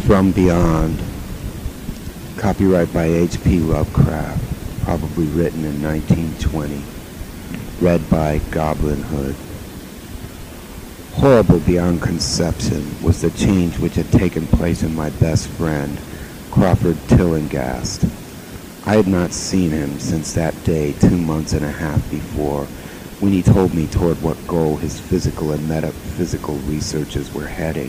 From Beyond, copyright by H.P. Lovecraft, probably written in 1920, read by Goblin Hood. Horrible beyond conception was the change which had taken place in my best friend, Crawford Tillinghast. I had not seen him since that day 2 months and a half before, when he told me toward what goal his physical and metaphysical researches were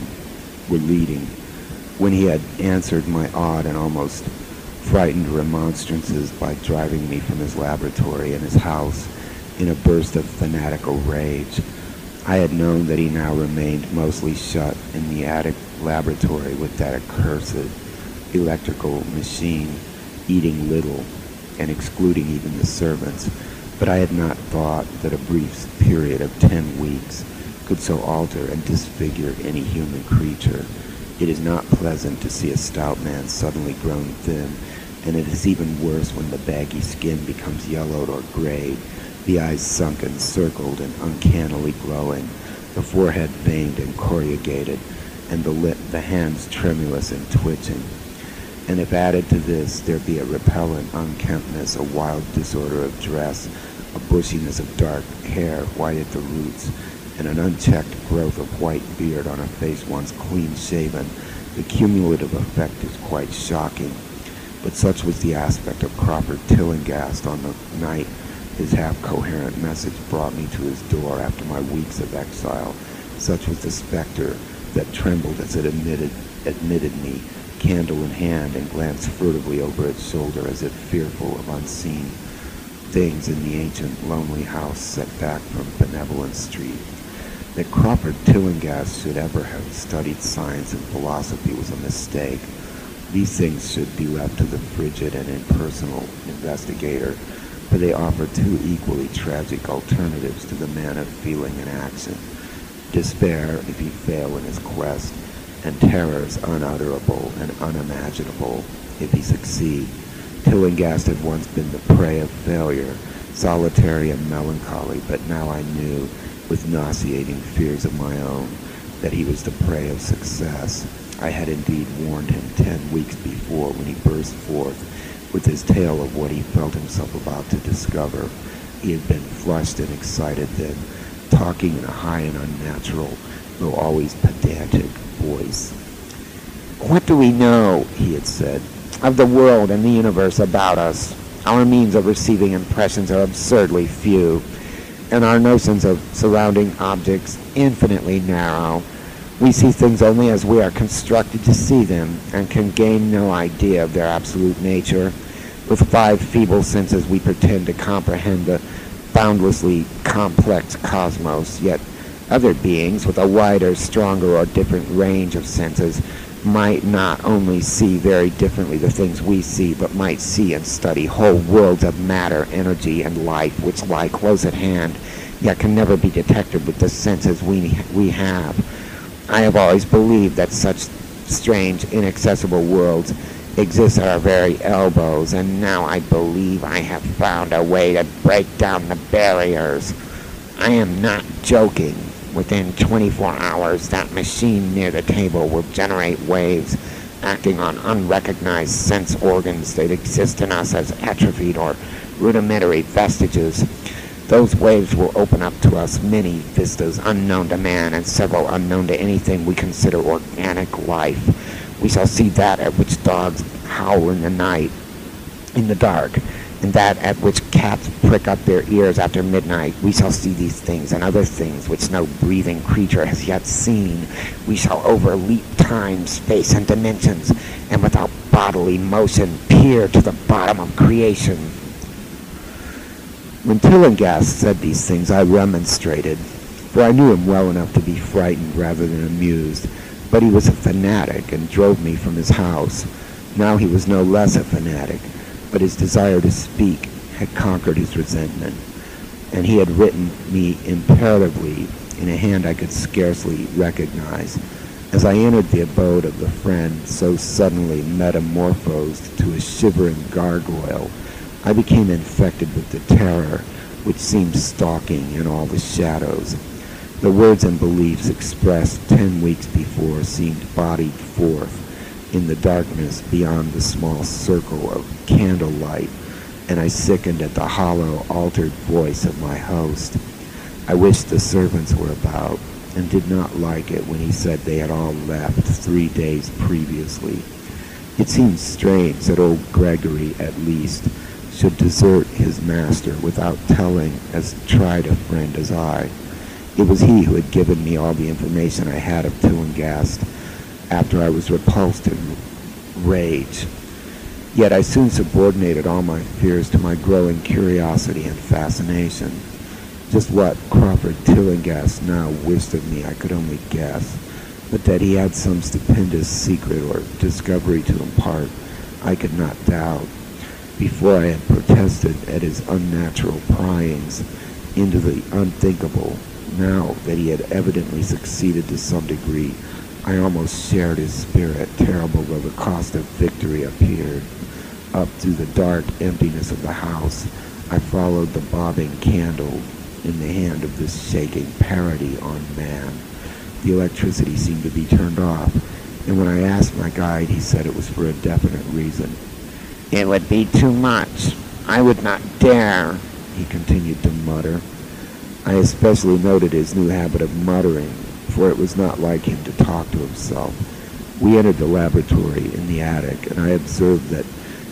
leading, when he had answered my odd and almost frightened remonstrances by driving me from his laboratory and his house in a burst of fanatical rage. I had known that he now remained mostly shut in the attic laboratory with that accursed electrical machine, eating little and excluding even the servants, but I had not thought that a brief period of 10 weeks could so alter and disfigure any human creature. It is not pleasant to see a stout man suddenly grown thin, and it is even worse when the baggy skin becomes yellowed or grayed, the eyes sunken, circled, and uncannily glowing, the forehead veined and corrugated, and the hands tremulous and twitching. And if added to this there be a repellent unkemptness, a wild disorder of dress, a bushiness of dark hair white at the roots, and an unchecked growth of white beard on a face once clean-shaven, the cumulative effect is quite shocking. But such was the aspect of Crawford Tillinghast on the night his half-coherent message brought me to his door after my weeks of exile. Such was the specter that trembled as it admitted me, candle in hand, and glanced furtively over its shoulder as if fearful of unseen things in the ancient lonely house set back from Benevolent Street. That Crawford Tillinghast should ever have studied science and philosophy was a mistake. These things should be left to the frigid and impersonal investigator, for they offer two equally tragic alternatives to the man of feeling and action: despair if he fail in his quest, and terrors unutterable and unimaginable if he succeed. Tillinghast had once been the prey of failure, solitary and melancholy, but now I knew, with nauseating fears of my own, that he was the prey of success. I had indeed warned him 10 weeks before when he burst forth with his tale of what he felt himself about to discover. He had been flushed and excited then, talking in a high and unnatural, though always pedantic, voice. "What do we know," he had said, "of the world and the universe about us? Our means of receiving impressions are absurdly few, and our notions of surrounding objects infinitely narrow. We see things only as we are constructed to see them, and can gain no idea of their absolute nature. With 5 feeble senses we pretend to comprehend the boundlessly complex cosmos, yet other beings with a wider, stronger, or different range of senses might not only see very differently the things we see, but might see and study whole worlds of matter, energy, and life which lie close at hand, yet can never be detected with the senses we have. I have always believed that such strange, inaccessible worlds exist at our very elbows, and now I believe I have found a way to break down the barriers. I am not joking. Within 24 hours, that machine near the table will generate waves acting on unrecognized sense organs that exist in us as atrophied or rudimentary vestiges. Those waves will open up to us many vistas unknown to man and several unknown to anything we consider organic life. We shall see that at which dogs howl in the night, in the dark, and that at which cats prick up their ears after midnight. We shall see these things and other things which no breathing creature has yet seen. We shall overleap time, space, and dimensions, and without bodily motion peer to the bottom of creation. When Tillinghast said these things, I remonstrated, for I knew him well enough to be frightened rather than amused. But he was a fanatic and drove me from his house. Now he was no less a fanatic, but his desire to speak had conquered his resentment, and he had written me imperatively in a hand I could scarcely recognize. As I entered the abode of the friend so suddenly metamorphosed to a shivering gargoyle, I became infected with the terror which seemed stalking in all the shadows. The words and beliefs expressed 10 weeks before seemed bodied forth, in the darkness beyond the small circle of candlelight, and I sickened at the hollow, altered voice of my host. I wished the servants were about, and did not like it when he said they had all left 3 days previously. It seemed strange that old Gregory, at least, should desert his master without telling as tried a friend as I. It was he who had given me all the information I had of Tillinghast after I was repulsed in rage. Yet I soon subordinated all my fears to my growing curiosity and fascination. Just what Crawford Tillinghast now wished of me I could only guess, but that he had some stupendous secret or discovery to impart, I could not doubt. Before I had protested at his unnatural pryings into the unthinkable, now that he had evidently succeeded to some degree, I almost shared his spirit, terrible though the cost of victory appeared. Up through the dark emptiness of the house, I followed the bobbing candle in the hand of this shaking parody on man. The electricity seemed to be turned off, and when I asked my guide, he said it was for a definite reason. "It would be too much. I would not dare," he continued to mutter. I especially noted his new habit of muttering, for it was not like him to talk to himself. We entered the laboratory in the attic, and I observed that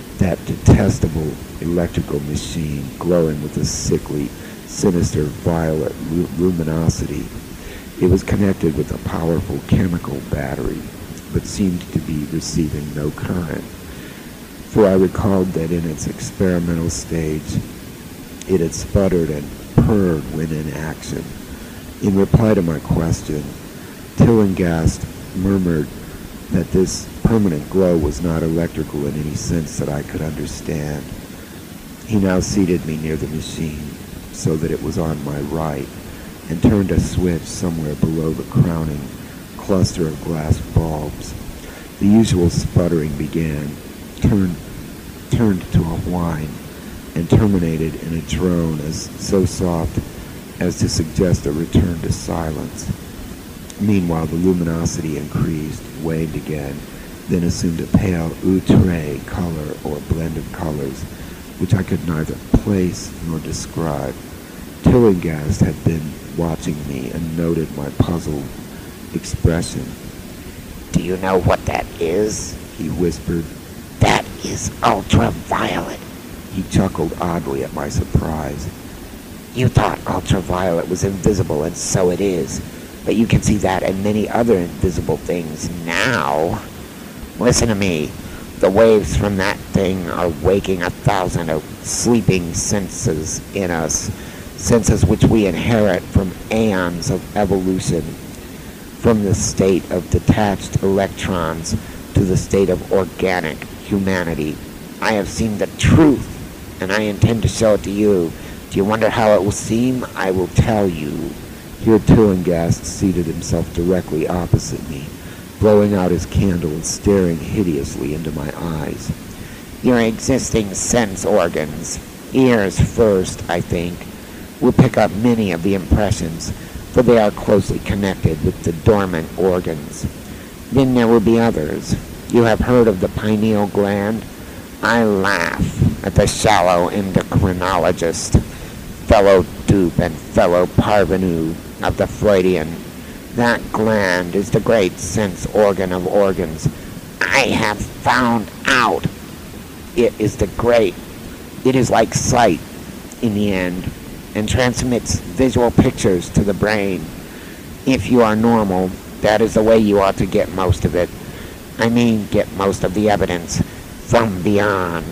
detestable electrical machine glowing with a sickly, sinister violet luminosity. It was connected with a powerful chemical battery, but seemed to be receiving no current, for I recalled that in its experimental stage it had sputtered and purred when in action. In reply to my question, Tillinghast murmured that this permanent glow was not electrical in any sense that I could understand. He now seated me near the machine, so that it was on my right, and turned a switch somewhere below the crowning cluster of glass bulbs. The usual sputtering began, turned to a whine, and terminated in a drone so soft as to suggest a return to silence. Meanwhile, the luminosity increased, waned again, then assumed a pale outre color or blend of colors, which I could neither place nor describe. Tillinghast had been watching me and noted my puzzled expression. "Do you know what that is?" he whispered. "That is ultraviolet." He chuckled oddly at my surprise. "You thought ultraviolet was invisible, and so it is. But you can see that and many other invisible things now. Listen to me. The waves from that thing are waking 1,000 of sleeping senses in us, senses which we inherit from aeons of evolution, from the state of detached electrons to the state of organic humanity. I have seen the truth, and I intend to show it to you. Do you wonder how it will seem? I will tell you." Here Tillinghast seated himself directly opposite me, blowing out his candle and staring hideously into my eyes. "Your existing sense organs, ears first, I think, will pick up many of the impressions, for they are closely connected with the dormant organs. Then there will be others. You have heard of the pineal gland? I laugh at the shallow endocrinologist, fellow dupe and fellow parvenu of the Freudian. That gland is the great sense organ of organs. I have found out. It is like sight in the end, and transmits visual pictures to the brain. If you are normal, that is the way you ought to get most of it. I mean, get most of the evidence from beyond."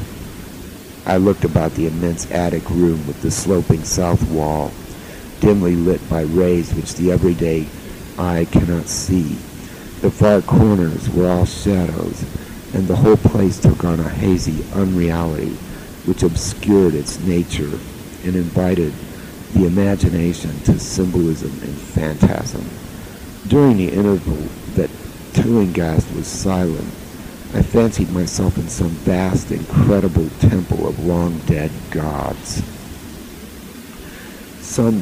I looked about the immense attic room with the sloping south wall, dimly lit by rays which the everyday eye cannot see. The far corners were all shadows, and the whole place took on a hazy unreality which obscured its nature and invited the imagination to symbolism and phantasm. During the interval that Tillinghast was silent, I fancied myself in some vast, incredible temple of long-dead gods. Some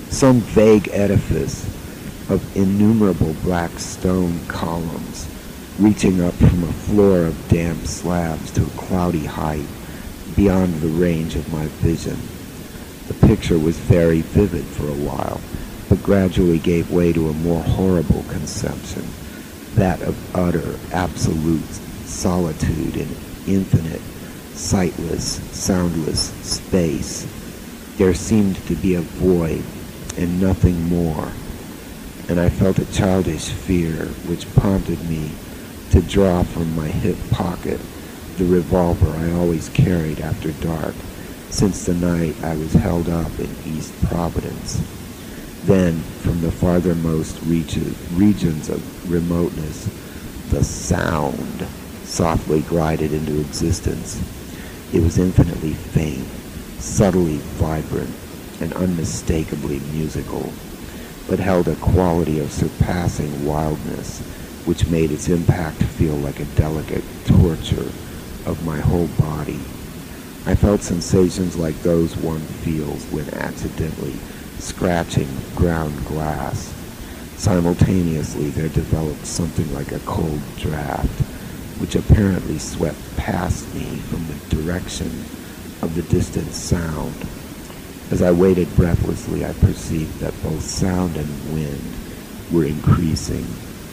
vague edifice of innumerable black stone columns, reaching up from a floor of damp slabs to a cloudy height beyond the range of my vision. The picture was very vivid for a while, but gradually gave way to a more horrible conception, that of utter, absolute solitude in infinite, sightless, soundless space. There seemed to be a void and nothing more, and I felt a childish fear which prompted me to draw from my hip pocket the revolver I always carried after dark, since the night I was held up in East Providence. Then, from the farthermost regions of remoteness, the sound softly glided into existence. It was infinitely faint, subtly vibrant, and unmistakably musical, but held a quality of surpassing wildness which made its impact feel like a delicate torture of my whole body. I felt sensations like those one feels when accidentally scratching ground glass. Simultaneously, there developed something like a cold draft, which apparently swept past me from the direction of the distant sound. As I waited breathlessly, I perceived that both sound and wind were increasing,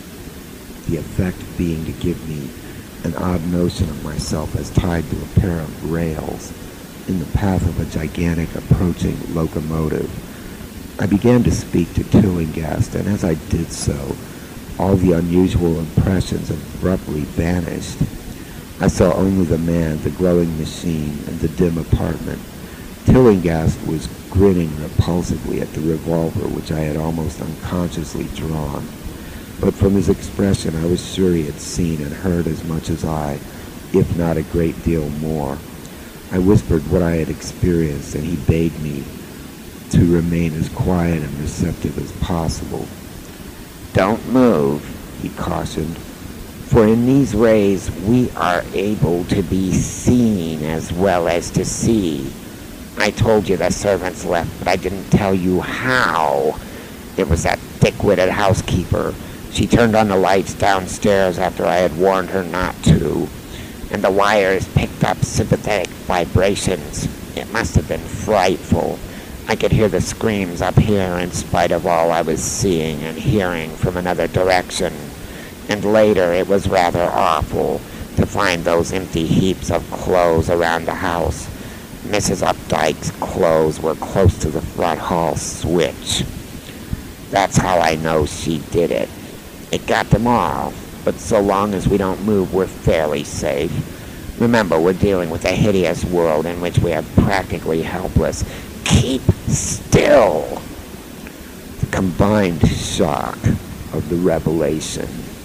the effect being to give me an odd notion of myself as tied to a pair of rails in the path of a gigantic approaching locomotive. I began to speak to Tillinghast, and as I did so, all the unusual impressions abruptly vanished. I saw only the man, the glowing machine, and the dim apartment. Tillinghast was grinning repulsively at the revolver which I had almost unconsciously drawn. But from his expression I was sure he had seen and heard as much as I, if not a great deal more. I whispered what I had experienced, and he bade me to remain as quiet and receptive as possible. "Don't move," he cautioned, "for in these rays we are able to be seen as well as to see. I told you the servants left, but I didn't tell you how. It was that thick-witted housekeeper. She turned on the lights downstairs after I had warned her not to, and the wires picked up sympathetic vibrations. It must have been frightful. I could hear the screams up here in spite of all I was seeing and hearing from another direction. And later it was rather awful to find those empty heaps of clothes around the house. Mrs. Updike's clothes were close to the front hall switch. That's how I know she did it. It got them all, but so long as we don't move, we're fairly safe. Remember, we're dealing with a hideous world in which we are practically helpless. Keep still." The combined shock of the revelation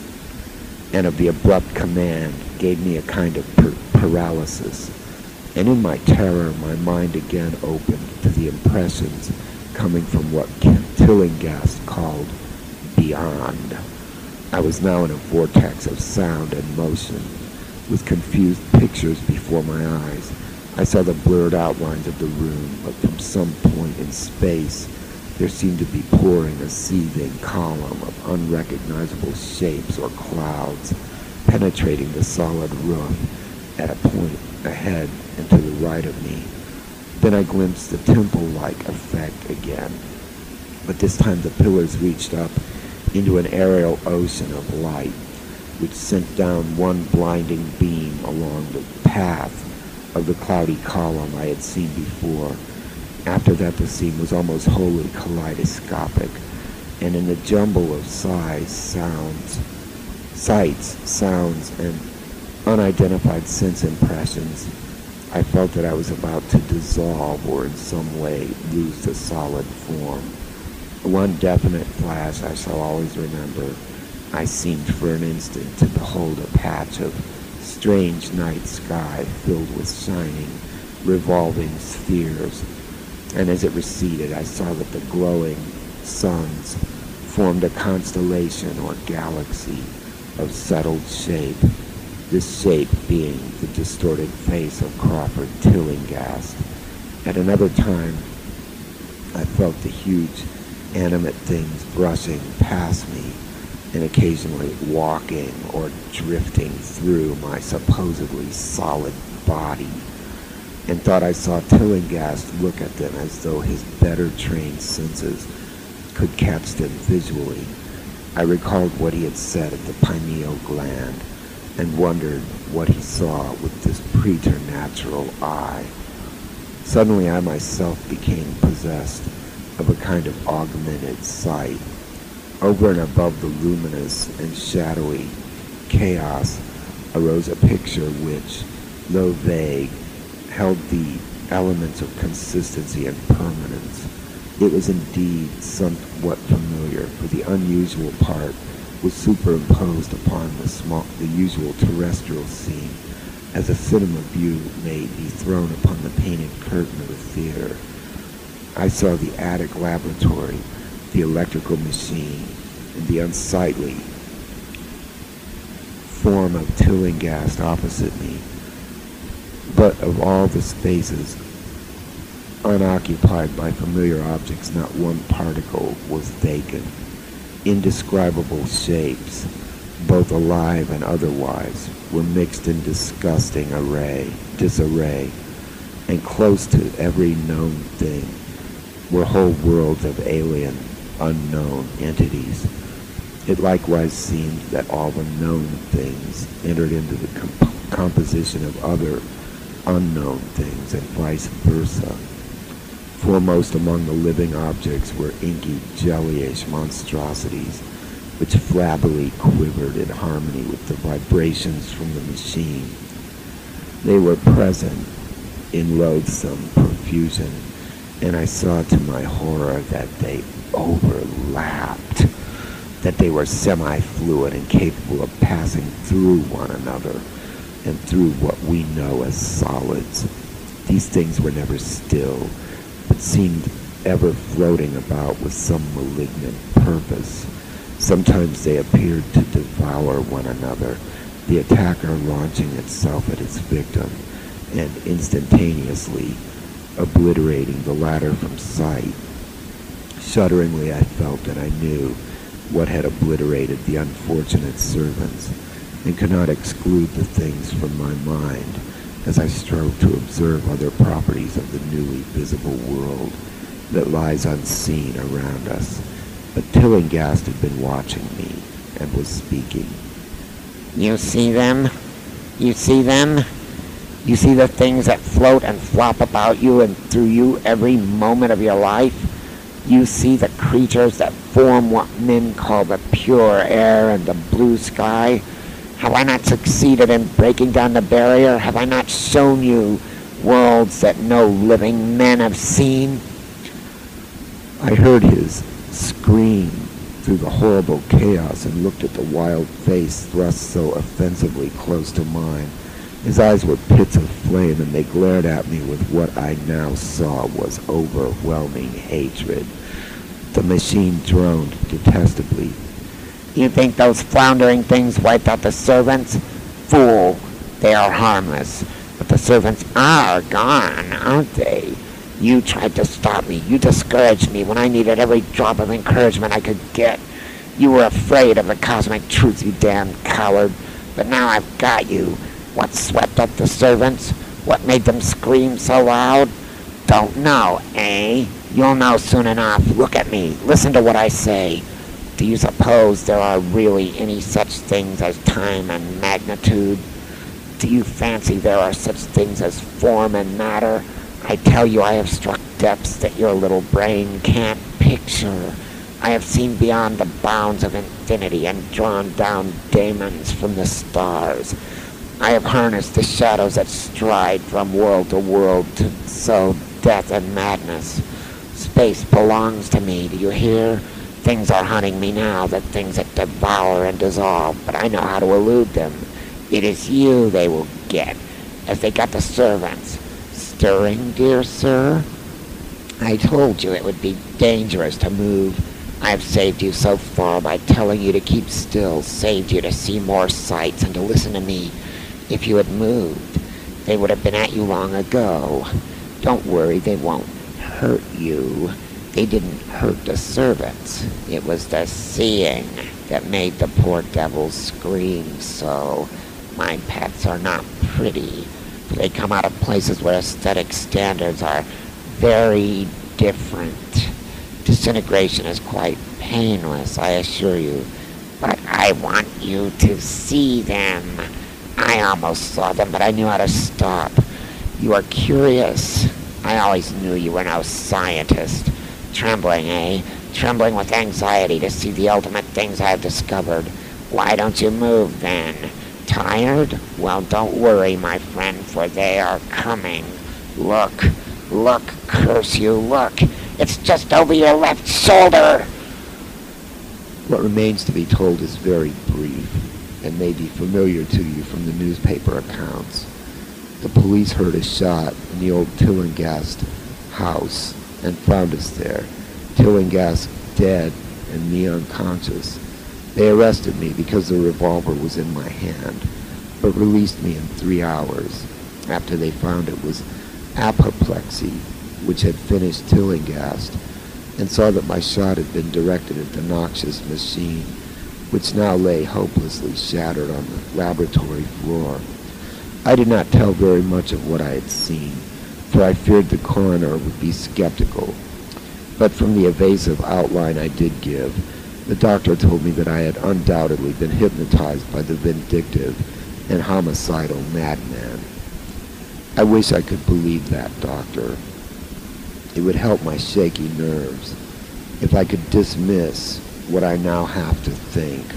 and of the abrupt command gave me a kind of paralysis, and in my terror my mind again opened to the impressions coming from what Tillinghast called beyond. I was now in a vortex of sound and motion, with confused pictures before my eyes. I saw the blurred outlines of the room, but from some point in space there seemed to be pouring a seething column of unrecognizable shapes or clouds, penetrating the solid roof at a point ahead and to the right of me. Then I glimpsed the temple-like effect again, but this time the pillars reached up into an aerial ocean of light, which sent down one blinding beam along the path of the cloudy column I had seen before. After that the scene was almost wholly kaleidoscopic, and in a jumble of sights, sounds, and unidentified sense impressions, I felt that I was about to dissolve or in some way lose the solid form. One definite flash I shall always remember. I seemed for an instant to behold a patch of strange night sky filled with shining, revolving spheres, and as it receded I saw that the glowing suns formed a constellation or galaxy of settled shape, this shape being the distorted face of Crawford Tillinghast. At another time I felt the huge animate things brushing past me, and occasionally walking or drifting through my supposedly solid body, and thought I saw Tillinghast look at them as though his better trained senses could catch them visually. I recalled what he had said at the pineal gland and wondered what he saw with this preternatural eye. Suddenly I myself became possessed of a kind of augmented sight. Over and above the luminous and shadowy chaos arose a picture which, though vague, held the elements of consistency and permanence. It was indeed somewhat familiar, for the unusual part was superimposed upon the usual terrestrial scene, as a cinema view may be thrown upon the painted curtain of a theater. I saw the attic laboratory, the electrical machine, and the unsightly form of Tillinghast opposite me. But of all the spaces unoccupied by familiar objects, not one particle was vacant. Indescribable shapes, both alive and otherwise, were mixed in disgusting disarray, and close to every known thing were whole worlds of alien, unknown entities. It likewise seemed that all the known things entered into the composition of other unknown things, and vice versa. Foremost among the living objects were inky, jellyish monstrosities, which flabbily quivered in harmony with the vibrations from the machine. They were present in loathsome profusion, and I saw to my horror that they overlapped, that they were semi-fluid and capable of passing through one another and through what we know as solids. These things were never still, but seemed ever floating about with some malignant purpose. Sometimes they appeared to devour one another, the attacker launching itself at its victim and instantaneously obliterating the latter from sight. Shudderingly I felt that I knew what had obliterated the unfortunate servants, and could not exclude the things from my mind as I strove to observe other properties of the newly visible world that lies unseen around us. But Tillinghast had been watching me and was speaking. You see them? You see them? You see the things that float and flop about you and through you every moment of your life? You see the creatures that form what men call the pure air and the blue sky? Have I not succeeded in breaking down the barrier? Have I not shown you worlds that no living men have seen? I heard his scream through the horrible chaos and looked at the wild face thrust so offensively close to mine. His eyes were pits of flame, and they glared at me with what I now saw was overwhelming hatred. The machine droned detestably. You think those floundering things wiped out the servants? Fool! They are harmless. But the servants are gone, aren't they? You tried to stop me. You discouraged me when I needed every drop of encouragement I could get. You were afraid of the cosmic truth, you damn coward. But now I've got you. What swept up the servants? What made them scream so loud? Don't know, eh? You'll know soon enough. Look at me. Listen to what I say. Do you suppose there are really any such things as time and magnitude? Do you fancy there are such things as form and matter? I tell you, I have struck depths that your little brain can't picture. I have seen beyond the bounds of infinity and drawn down daemons from the stars. I have harnessed the shadows that stride from world to world to sow death and madness. Space belongs to me, do you hear? Things are hunting me now, the things that devour and dissolve, but I know how to elude them. It is you they will get, as they got the servants. Stirring, dear sir? I told you it would be dangerous to move. I have saved you so far by telling you to keep still, saved you to see more sights and to listen to me. If you had moved, they would have been at you long ago. Don't worry, they won't hurt you. They didn't hurt the servants. It was the seeing. that made the poor devils scream so. My pets are not pretty. They come out of places where aesthetic standards are very different. Disintegration is quite painless, I assure you. But I want you to see them. I almost saw them, but I knew how to stop. You are curious. I always knew you were no scientist. Trembling, eh? Trembling with anxiety to see the ultimate things I've discovered. Why don't you move, then? Tired? Well, don't worry, my friend, for they are coming. Look, look, curse you, look. It's just over your left shoulder. What remains to be told is very brief, and may be familiar to you from the newspaper accounts. The police heard a shot in the old Tillinghast house and found us there. Tillinghast dead and me unconscious. They arrested me because the revolver was in my hand, but released me in 3 hours after they found it was apoplexy, which had finished Tillinghast, and saw that my shot had been directed at the noxious machine, which now lay hopelessly shattered on the laboratory floor. I did not tell very much of what I had seen, for I feared the coroner would be skeptical. But from the evasive outline I did give, the doctor told me that I had undoubtedly been hypnotized by the vindictive and homicidal madman. I wish I could believe that, doctor. It would help my shaky nerves if I could dismiss what I now have to think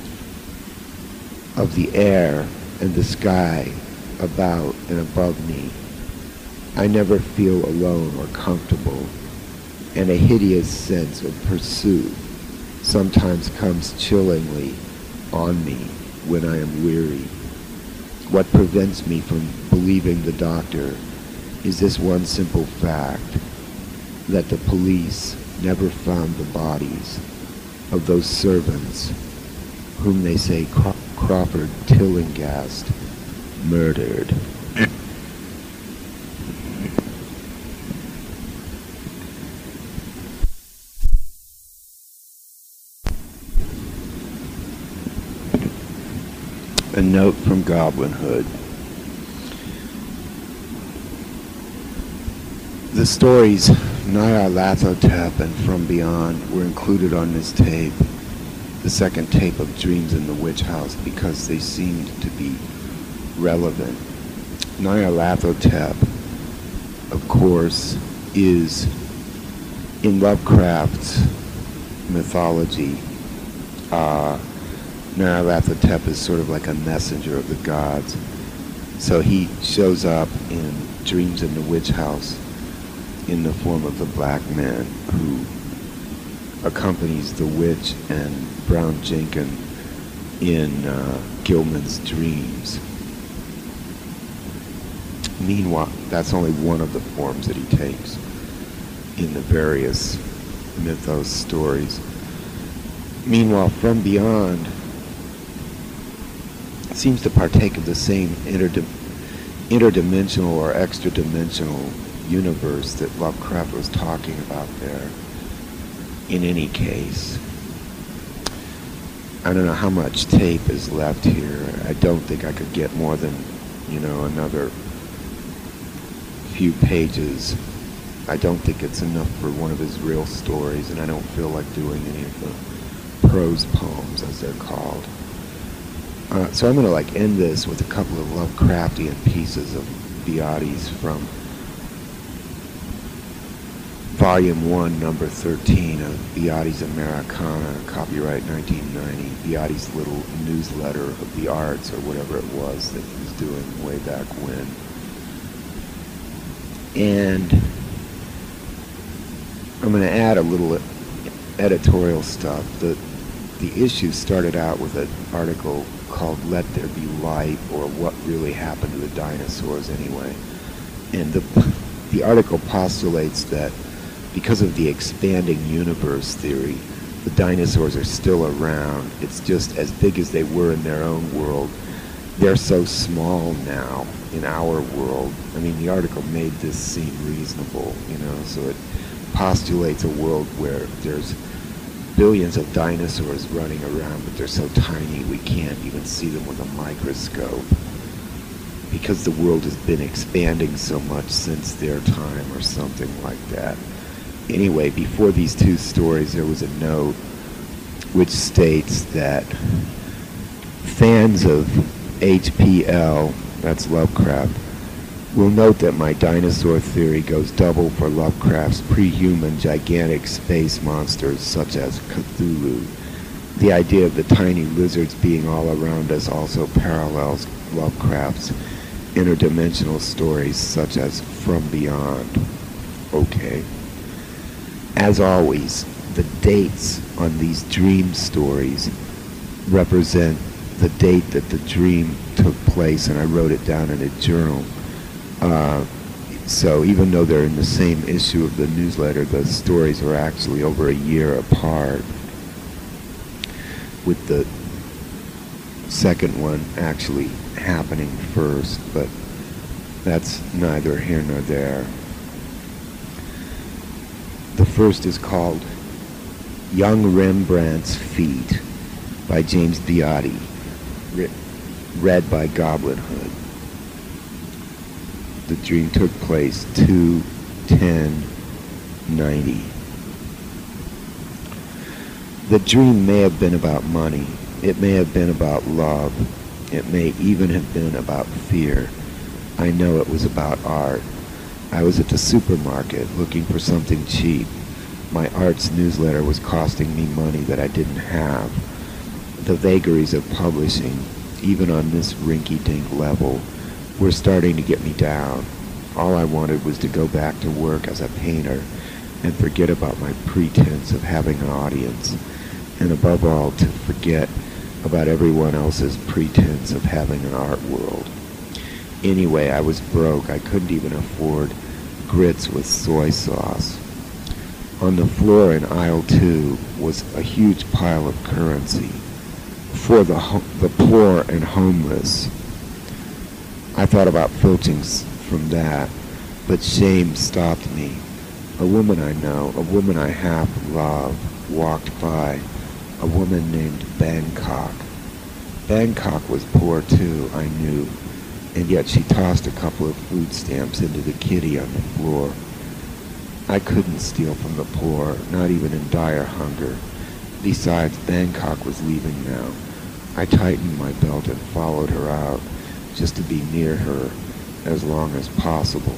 of the air and the sky about and above me. I never feel alone or comfortable, and a hideous sense of pursuit sometimes comes chillingly on me when I am weary. What prevents me from believing the doctor is this one simple fact, that the police never found the bodies of those servants whom they say Crawford Tillinghast murdered. A note from Goblin Hood. The stories Nyarlathotep and From Beyond were included on this tape, the second tape of Dreams in the Witch House, because they seemed to be relevant. Nyarlathotep, of course, is in Lovecraft's mythology. Nyarlathotep is sort of like a messenger of the gods. So he shows up in Dreams in the Witch House in the form of the black man who accompanies the witch and Brown Jenkin in Gilman's dreams. Meanwhile, that's only one of the forms that he takes in the various mythos stories. Meanwhile, From Beyond seems to partake of the same interdimensional or extra-dimensional universe that Lovecraft was talking about there. In any case, I don't know how much tape is left here. I don't think I could get more than, another few pages. I don't think it's enough for one of his real stories, and I don't feel like doing any of the prose poems, as they're called. So I'm going to end this with a couple of Lovecraftian pieces of Beatis from Volume 1, Number 13 of Beatis Americana, copyright 1990, Beatis' little newsletter of the arts, or whatever it was that he was doing way back when. And I'm going to add a little editorial stuff. The issue started out with an article called Let There Be Light, or What Really Happened to the Dinosaurs Anyway. And the article postulates that because of the expanding universe theory, the dinosaurs are still around. It's just as big as they were in their own world. They're so small now in our world. I mean, the article made this seem reasonable, so it postulates a world where there's billions of dinosaurs running around, but they're so tiny we can't even see them with a microscope. Because the world has been expanding so much since their time or something like that. Anyway, before these two stories, there was a note which states that fans of HPL, that's Lovecraft, will note that my dinosaur theory goes double for Lovecraft's pre-human gigantic space monsters such as Cthulhu. The idea of the tiny lizards being all around us also parallels Lovecraft's interdimensional stories such as From Beyond. Okay. As always, the dates on these dream stories represent the date that the dream took place, and I wrote it down in a journal. So even though they're in the same issue of the newsletter, the stories are actually over a year apart, with the second one actually happening first, but that's neither here nor there. The first is called Young Rembrandt's Feet by James Beatty, read by Goblin Hood. The dream took place 2/10/90. The dream may have been about money. It may have been about love. It may even have been about fear. I know it was about art. I was at the supermarket looking for something cheap. My arts newsletter was costing me money that I didn't have. The vagaries of publishing, even on this rinky-dink level, were starting to get me down. All I wanted was to go back to work as a painter and forget about my pretense of having an audience, and above all, to forget about everyone else's pretense of having an art world. Anyway, I was broke. I couldn't even afford grits with soy sauce. On the floor in aisle 2 was a huge pile of currency for the poor and homeless. I thought about filching from that, but shame stopped me. A woman I know, a woman I half love, walked by, a woman named Bangkok. Bangkok was poor too, I knew, and yet she tossed a couple of food stamps into the kitty on the floor. I couldn't steal from the poor, not even in dire hunger. Besides, Bangkok was leaving now. I tightened my belt and followed her out, just to be near her as long as possible.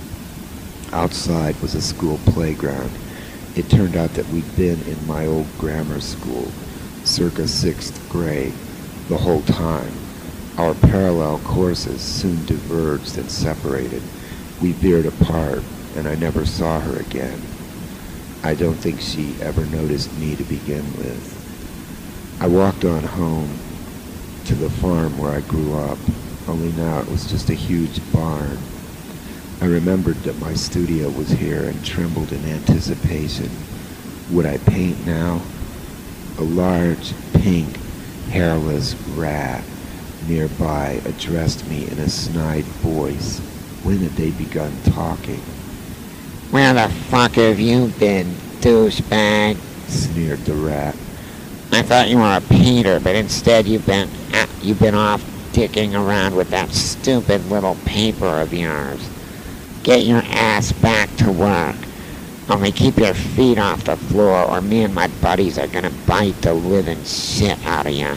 Outside was a school playground. It turned out that we'd been in my old grammar school, circa 6th grade, the whole time. Our parallel courses soon diverged and separated. We veered apart, and I never saw her again. I don't think she ever noticed me to begin with. I walked on home to the farm where I grew up, only now it was just a huge barn. I remembered that my studio was here and trembled in anticipation. Would I paint now? A large, pink, hairless rat nearby addressed me in a snide voice. When had they begun talking? "Where the fuck have you been, douchebag?" sneered the rat. "I thought you were a painter, but instead you've been off dicking around with that stupid little paper of yours. Get your ass back to work. Only keep your feet off the floor, or me and my buddies are gonna bite the living shit out of you."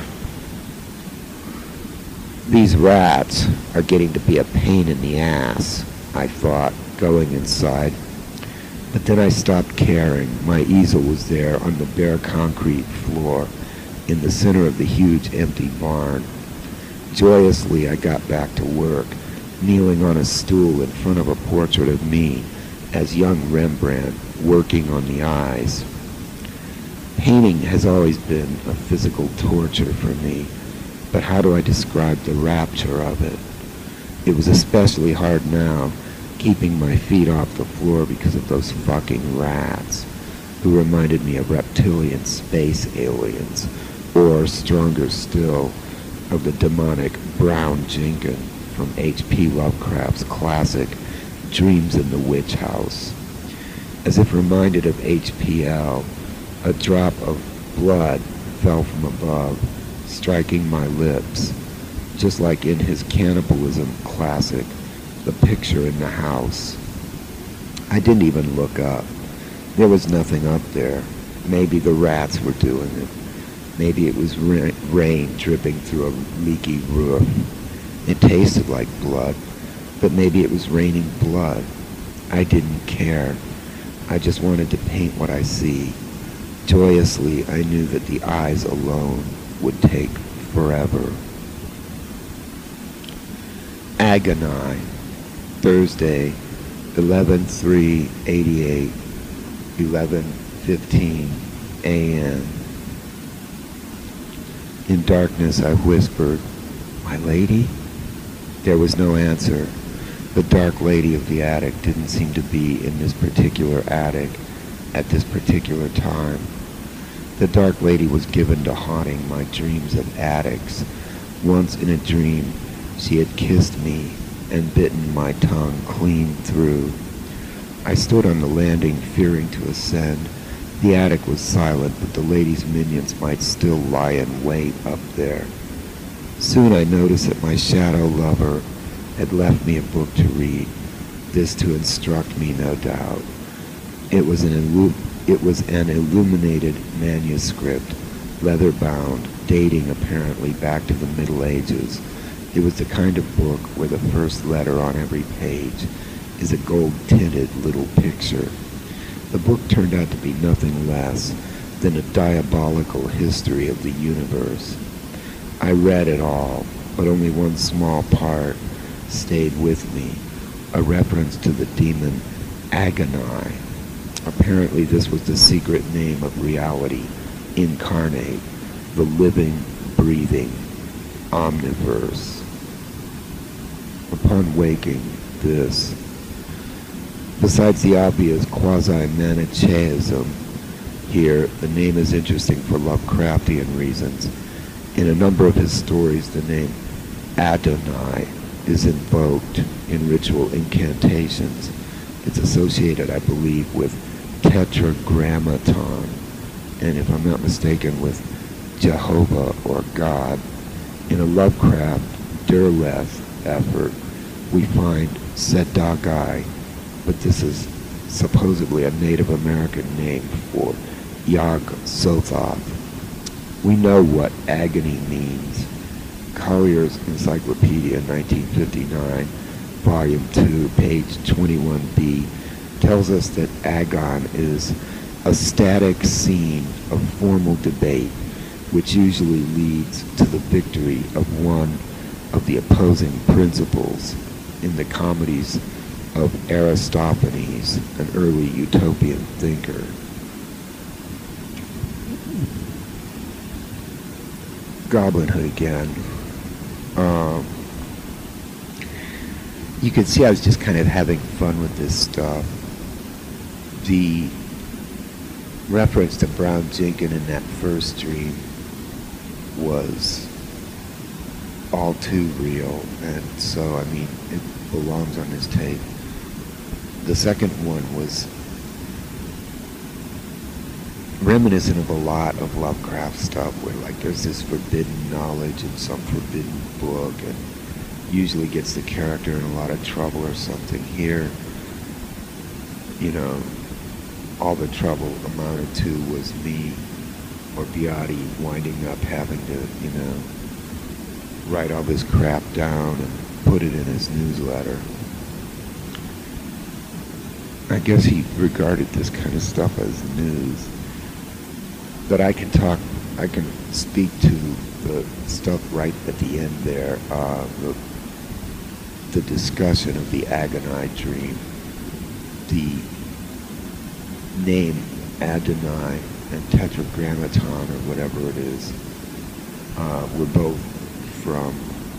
These rats are getting to be a pain in the ass, I thought, going inside. But then I stopped caring. My easel was there on the bare concrete floor in the center of the huge empty barn. Joyously, I got back to work, kneeling on a stool in front of a portrait of me as young Rembrandt, working on the eyes. Painting has always been a physical torture for me, but how do I describe the rapture of it? It was especially hard now, keeping my feet off the floor because of those fucking rats, who reminded me of reptilian space aliens, or, stronger still, of the demonic Brown Jenkin from H.P. Lovecraft's classic Dreams in the Witch House. As if reminded of HPL, A drop of blood fell from above, striking my lips, just like in his cannibalism classic, The Picture in the House. I didn't even look up. There was nothing up there. Maybe the rats were doing it. Maybe it was rain dripping through a leaky roof. It tasted like blood, but maybe it was raining blood. I didn't care. I just wanted to paint what I see. Joyously, I knew that the eyes alone would take forever. Agoni, Thursday, 11/3/88, 11:15 a.m. In darkness, I whispered, "My lady?" There was no answer. The dark lady of the attic didn't seem to be in this particular attic at this particular time. The dark lady was given to haunting my dreams of attics. Once in a dream, she had kissed me and bitten my tongue clean through. I stood on the landing, fearing to ascend. The attic was silent, but the lady's minions might still lie in wait up there. Soon I noticed that my shadow lover had left me a book to read, this to instruct me, no doubt. It was an illuminated manuscript, leather-bound, dating apparently back to the Middle Ages. It was the kind of book where the first letter on every page is a gold-tinted little picture. The book turned out to be nothing less than a diabolical history of the universe. I read it all, but only one small part stayed with me, a reference to the demon Agoni. Apparently this was the secret name of reality incarnate, the living, breathing omniverse. Upon waking, this, besides the obvious quasi-Manichaeism, here the name is interesting for Lovecraftian reasons. In a number of his stories, the name Adonai is invoked in ritual incantations. It's associated, I believe, with Tetragrammaton, and if I'm not mistaken, with Jehovah or God. In a Lovecraft Derleth effort, we find Sedagai, but this is supposedly a Native American name for Yog-Sothoth. We know what agony means. Collier's Encyclopedia, 1959, Volume 2, page 21b, tells us that agon is a static scene of formal debate which usually leads to the victory of one of the opposing principles. In the comedies of Aristophanes, an early utopian thinker. Goblinhood again. You can see I was just kind of having fun with this stuff. The reference to Brown Jenkin in that first dream was all too real, and so, I mean, it belongs on this tape. The second one was reminiscent of a lot of Lovecraft stuff, where like there's this forbidden knowledge in some forbidden book, and usually gets the character in a lot of trouble or something. Here, you know, all the trouble amounted to was me or Beati winding up having to, you know, write all this crap down and put it in his newsletter. I guess he regarded this kind of stuff as news. But I can speak to the stuff right at the end there, the discussion of the Agoni dream, the name Adonai and Tetragrammaton, or whatever it is, were both from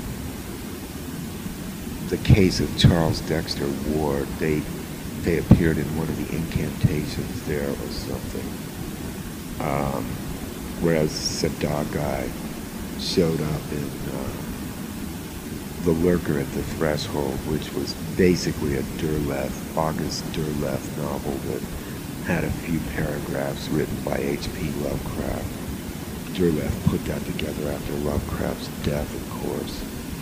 the case of Charles Dexter Ward. They appeared in one of the incantations there or something. Whereas Sedagai showed up in The Lurker at the Threshold, which was basically a Derleth, August Derleth novel that had a few paragraphs written by H.P. Lovecraft. Derleth put that together after Lovecraft's death, of course.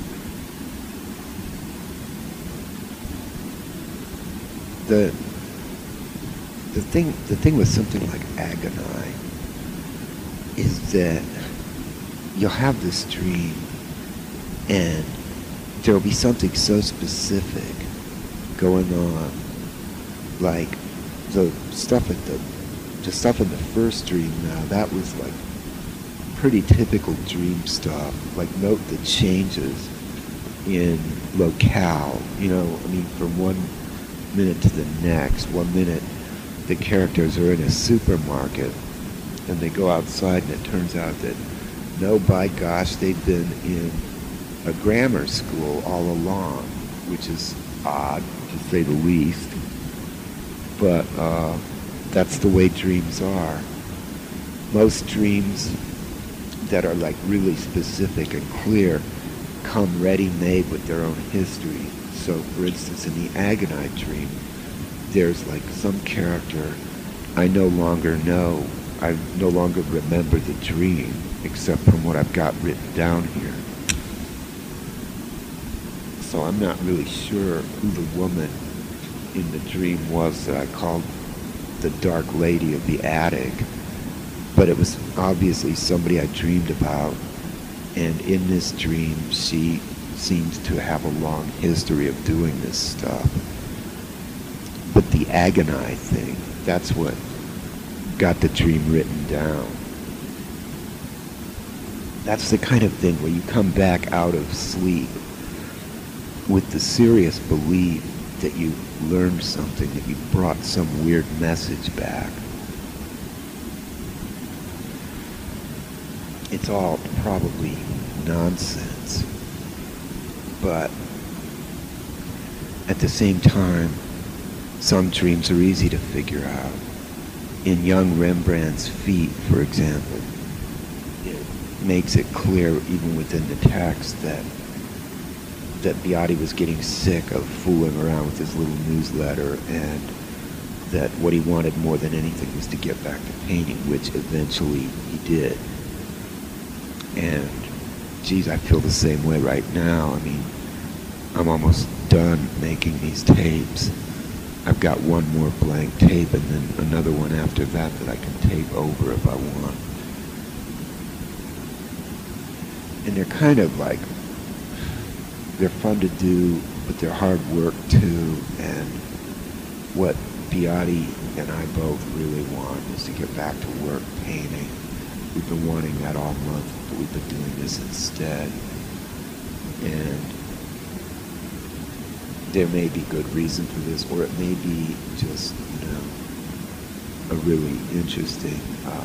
The thing with something like Agonai is that you'll have this dream and there'll be something so specific going on, like the stuff in the first dream. Now that was like pretty typical dream stuff. Like, note the changes in locale. You know, I mean, from one minute to the next. 1 minute, the characters are in a supermarket, and they go outside, and it turns out that, no, by gosh, they've been in a grammar school all along, which is odd, to say the least. But that's the way dreams are. Most dreams that are like really specific and clear come ready-made with their own history. So, for instance, in the Agonite dream, there's like some character I no longer know. I no longer remember the dream, except from what I've got written down here. So I'm not really sure who the woman in the dream was that I called the Dark Lady of the Attic. But it was obviously somebody I dreamed about. And in this dream, she seems to have a long history of doing this stuff. But the Agonai thing, that's what got the dream written down. That's the kind of thing where you come back out of sleep with the serious belief that you learned something, that you brought some weird message back. It's all probably nonsense, but at the same time, some dreams are easy to figure out. In young Rembrandt's Feet, for example, it makes it clear even within the text that Beatty was getting sick of fooling around with his little newsletter, and that what he wanted more than anything was to get back to painting, which eventually he did. And geez, I feel the same way right now. I mean, I'm almost done making these tapes. I've got one more blank tape and then another one after that I can tape over if I want. And they're kind of like, they're fun to do, but they're hard work too. And what Beatty and I both really want is to get back to work painting. We've been wanting that all month, but we've been doing this instead. And there may be good reason for this, or it may be just, you know, a really interesting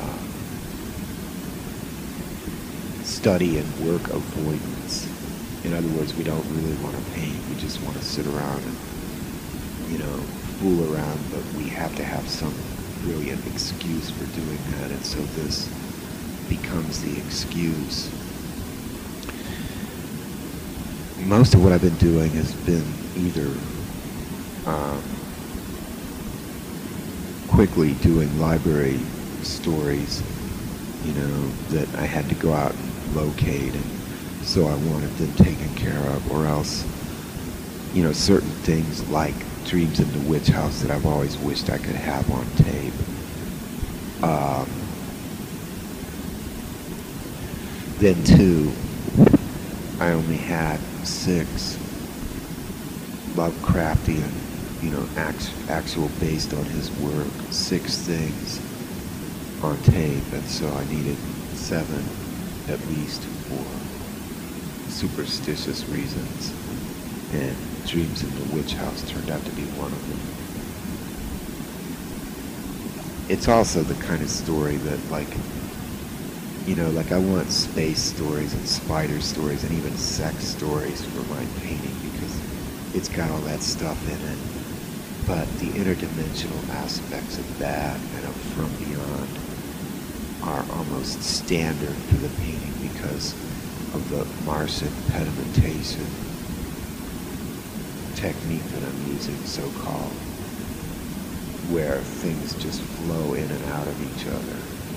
study and work avoidance. In other words, we don't really want to paint. We just want to sit around and, you know, fool around, but we have to have some brilliant excuse for doing that. And so this becomes the excuse. Most of what I've been doing has been either quickly doing library stories, you know, that I had to go out and locate, and so I wanted them taken care of, or else, you know, certain things like Dreams in the Witch House that I've always wished I could have on tape. Then too, I only had 6 Lovecraftian, you know, actual based on his work, 6 things on tape, and so I needed 7 at least for superstitious reasons, and Dreams in the Witch House turned out to be one of them. It's also the kind of story that, like, you know, like I want space stories and spider stories and even sex stories for my painting because it's got all that stuff in it. But the interdimensional aspects of that and of From Beyond are almost standard for the painting because of the Martian pedimentation technique that I'm using, so-called. where things just flow in and out of each other.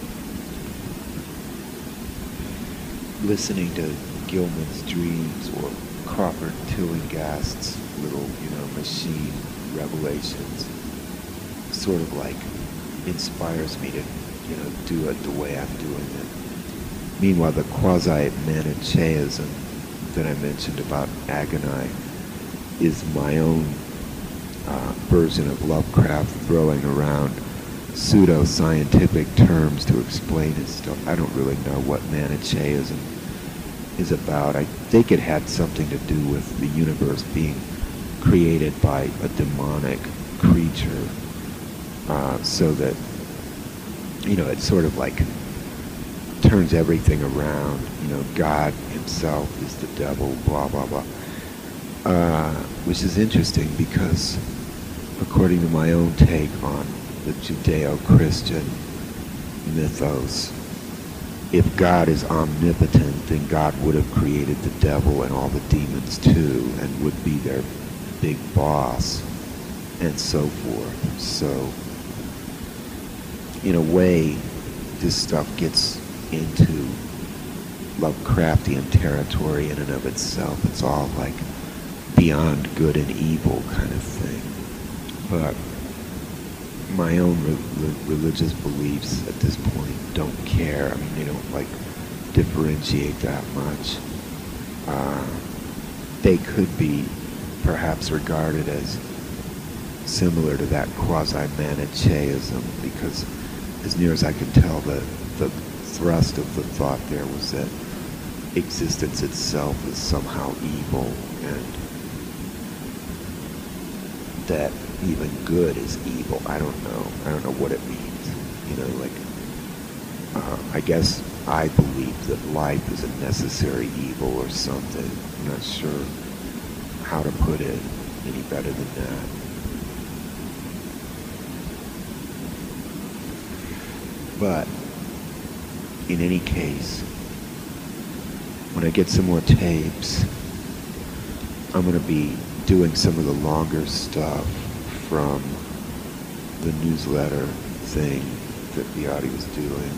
Listening to Gilman's Dreams or Crawford Tillinghast's little, machine revelations sort of like inspires me to, do it the way I'm doing it. Meanwhile, the quasi-Manichaeism that I mentioned about Agoni is my own version of Lovecraft throwing around pseudo-scientific terms to explain his stuff. I don't really know what Manichaeism is about. I think it had something to do with the universe being created by a demonic creature, so that, it sort of like turns everything around. God himself is the devil, blah, blah, blah. Which is interesting because, according to my own take on the Judeo-Christian mythos, if God is omnipotent, then God would have created the devil and all the demons too, and would be their big boss, and so forth. So, in a way, this stuff gets into Lovecraftian territory in and of itself. It's all like beyond good and evil kind of thing. But my own religious beliefs at this point don't care. I mean, they don't like differentiate that much. They could be perhaps regarded as similar to that quasi-Manichaeism, because as near as I can tell, the thrust of the thought there was that existence itself is somehow evil, and that even good is evil. I don't know what it means. I guess I believe that life is a necessary evil or something. I'm not sure how to put it any better than that. But in any case, when I get some more tapes, I'm going to be doing some of the longer stuff from the newsletter thing that Beate was doing.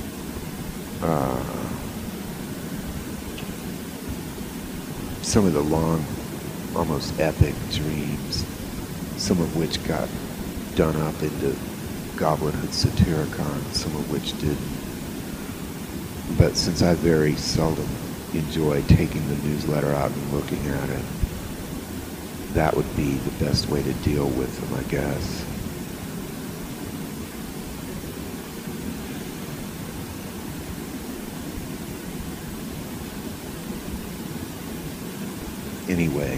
Some of the long, almost epic dreams, some of which got done up into Goblinhood Satyricon, some of which didn't. But since I very seldom enjoy taking the newsletter out and looking at it, that would be the best way to deal with them, I guess. Anyway,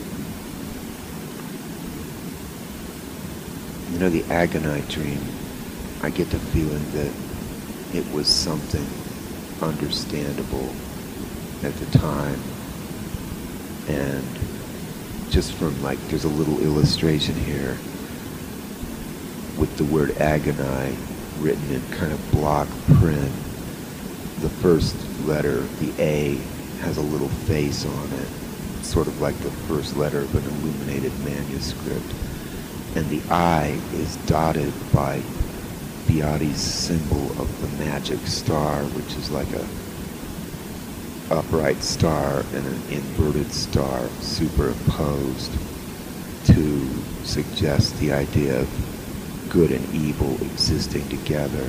the Agonite dream, I get the feeling that it was something understandable at the time, and just from there's a little illustration here with the word Agoni written in kind of block print. The first letter, the A, has a little face on it, sort of like the first letter of an illuminated manuscript. And the I is dotted by Beate's symbol of the magic star, which is like a upright star and an inverted star superimposed to suggest the idea of good and evil existing together.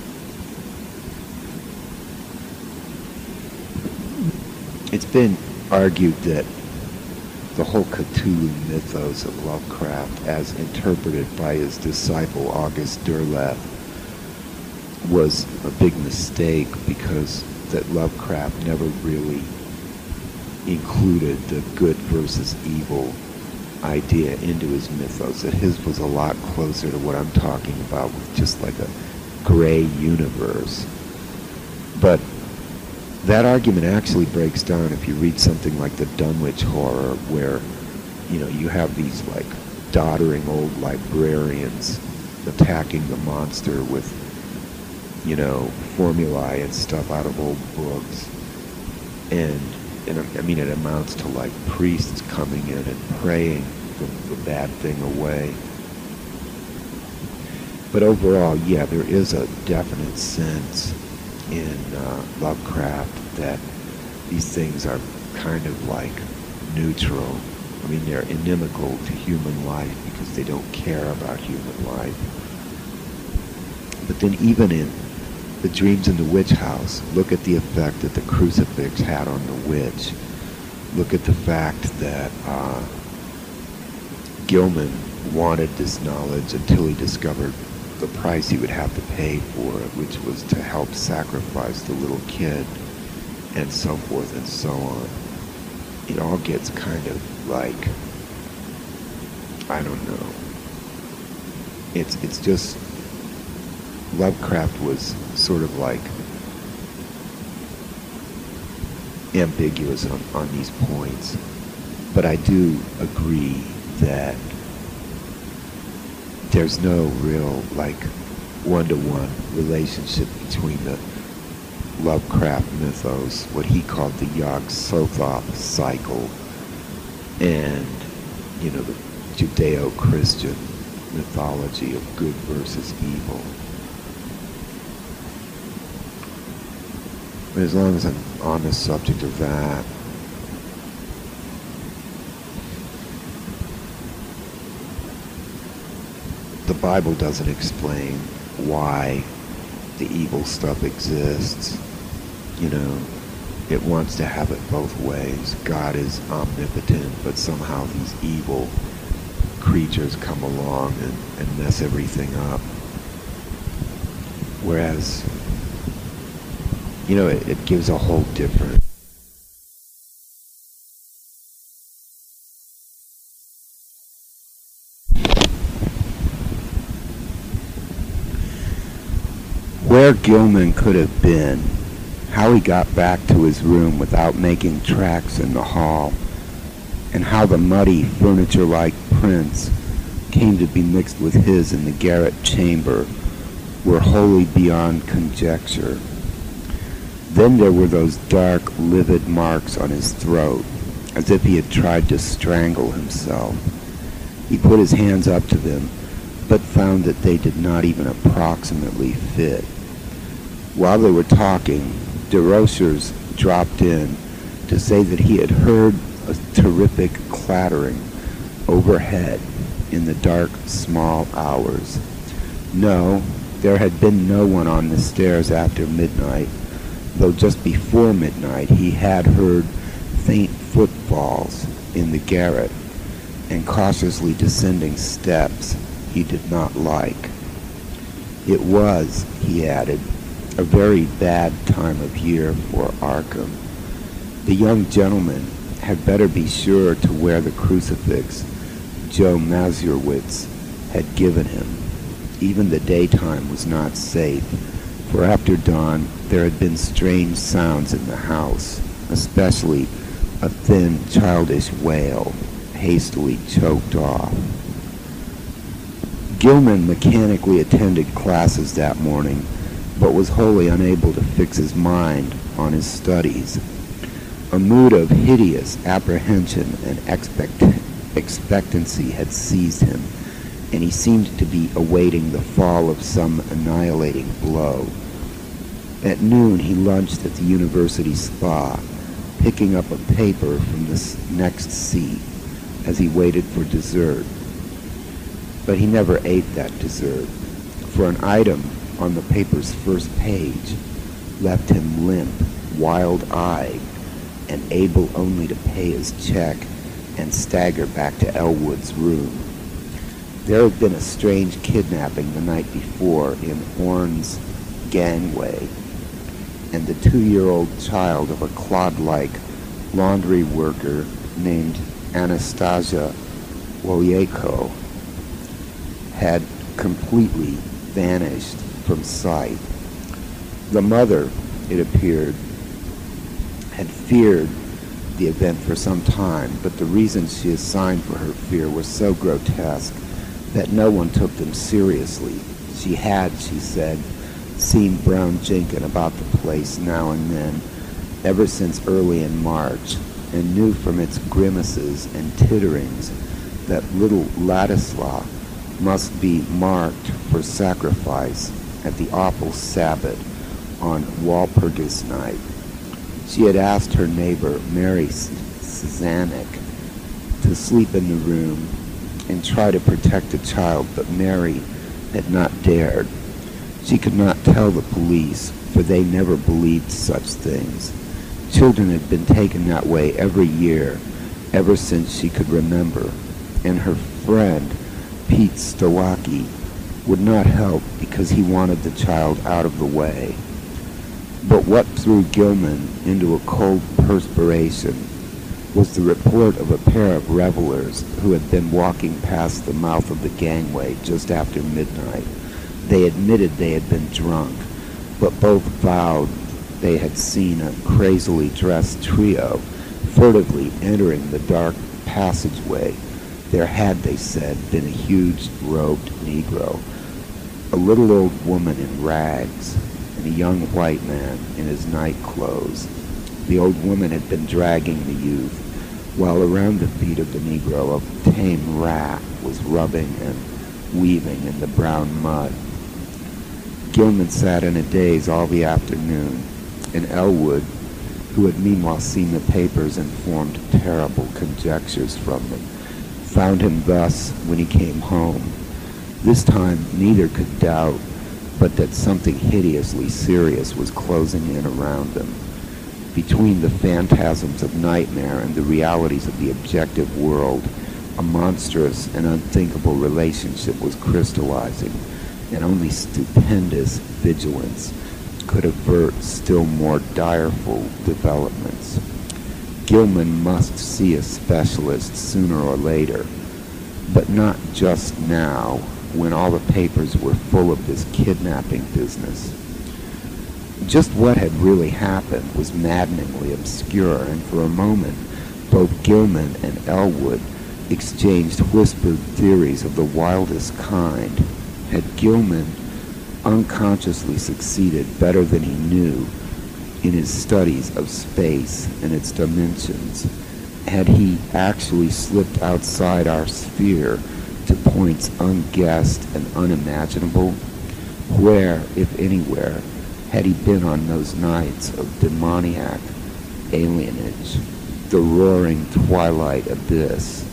It's been argued that the whole Cthulhu mythos of Lovecraft, as interpreted by his disciple August Derleth, was a big mistake, because that Lovecraft never really included the good versus evil idea into his mythos. That his was a lot closer to what I'm talking about, with just like a gray universe. But that argument actually breaks down if you read something like the Dunwich Horror, where, you have these doddering old librarians attacking the monster with, formulae and stuff out of old books. And it amounts to priests coming in and praying the bad thing away. But overall, yeah, there is a definite sense in Lovecraft that these things are kind of like neutral. I mean, they're inimical to human life because they don't care about human life. But then even in the Dreams in the Witch House, look at the effect that the crucifix had on the witch. Look at the fact that Gilman wanted this knowledge until he discovered the price he would have to pay for it, which was to help sacrifice the little kid, and so forth and so on. It all gets kind of like, I don't know. It's just, Lovecraft was sort of like ambiguous on these points. But I do agree that there's no real like one-to-one relationship between the Lovecraft mythos, what he called the Yog-Sothoth cycle, and, you know, the Judeo-Christian mythology of good versus evil. But as long as I'm on the subject of that, the Bible doesn't explain why the evil stuff exists. You know, it wants to have it both ways. God is omnipotent, but somehow these evil creatures come along and mess everything up. Whereas, you know, it gives a whole different where Gilman could have been, how he got back to his room without making tracks in the hall, and how the muddy, furniture-like prints came to be mixed with his in the garret chamber were wholly beyond conjecture. Then there were those dark, livid marks on his throat, as if he had tried to strangle himself. He put his hands up to them, but found that they did not even approximately fit. While they were talking, DeRochers dropped in to say that he had heard a terrific clattering overhead in the dark, small hours. No, there had been no one on the stairs after midnight, though just before midnight he had heard faint footfalls in the garret and cautiously descending steps he did not like. It was, he added, a very bad time of year for Arkham. The young gentleman had better be sure to wear the crucifix Joe Mazurowitz had given him. Even the daytime was not safe, for after dawn there had been strange sounds in the house, especially a thin, childish wail, hastily choked off. Gilman mechanically attended classes that morning, but was wholly unable to fix his mind on his studies. A mood of hideous apprehension and expectancy had seized him, and he seemed to be awaiting the fall of some annihilating blow. At noon he lunched at the university spa, picking up a paper from the next seat as he waited for dessert. But he never ate that dessert, for an item on the paper's first page left him limp, wild-eyed, and able only to pay his check and stagger back to Elwood's room. There had been a strange kidnapping the night before in Orne's gangway, and the 2-year-old child of a clod-like laundry worker named Anastasia Woyeko had completely vanished from sight. The mother, it appeared, had feared the event for some time, but the reasons she assigned for her fear were so grotesque that no one took them seriously. She had, she said, seen Brown Jenkin about the place now and then, ever since early in March, and knew from its grimaces and titterings that little Ladislaw must be marked for sacrifice at the awful Sabbath on Walpurgis night. She had asked her neighbor, Mary Susannick, to sleep in the room and try to protect the child, but Mary had not dared. She could not tell the police, for they never believed such things. Children had been taken that way every year, ever since she could remember, and her friend, Pete Stowacki, would not help because he wanted the child out of the way. But what threw Gilman into a cold perspiration was the report of a pair of revelers who had been walking past the mouth of the gangway just after midnight. They admitted they had been drunk, but both vowed they had seen a crazily dressed trio furtively entering the dark passageway. There had, they said, been a huge robed Negro, a little old woman in rags, and a young white man in his night clothes. The old woman had been dragging the youth, while around the feet of the Negro a tame rat was rubbing and weaving in the brown mud. Gilman sat in a daze all the afternoon, and Elwood, who had meanwhile seen the papers and formed terrible conjectures from them, found him thus when he came home. This time neither could doubt but that something hideously serious was closing in around them. Between the phantasms of nightmare and the realities of the objective world, a monstrous and unthinkable relationship was crystallizing, and only stupendous vigilance could avert still more direful developments. Gilman must see a specialist sooner or later, but not just now, when all the papers were full of this kidnapping business. Just what had really happened was maddeningly obscure, and for a moment both Gilman and Elwood exchanged whispered theories of the wildest kind. Had Gilman unconsciously succeeded better than he knew in his studies of space and its dimensions? Had he actually slipped outside our sphere to points unguessed and unimaginable? Where, if anywhere, had he been on those nights of demoniac alienage, the roaring twilight abysses,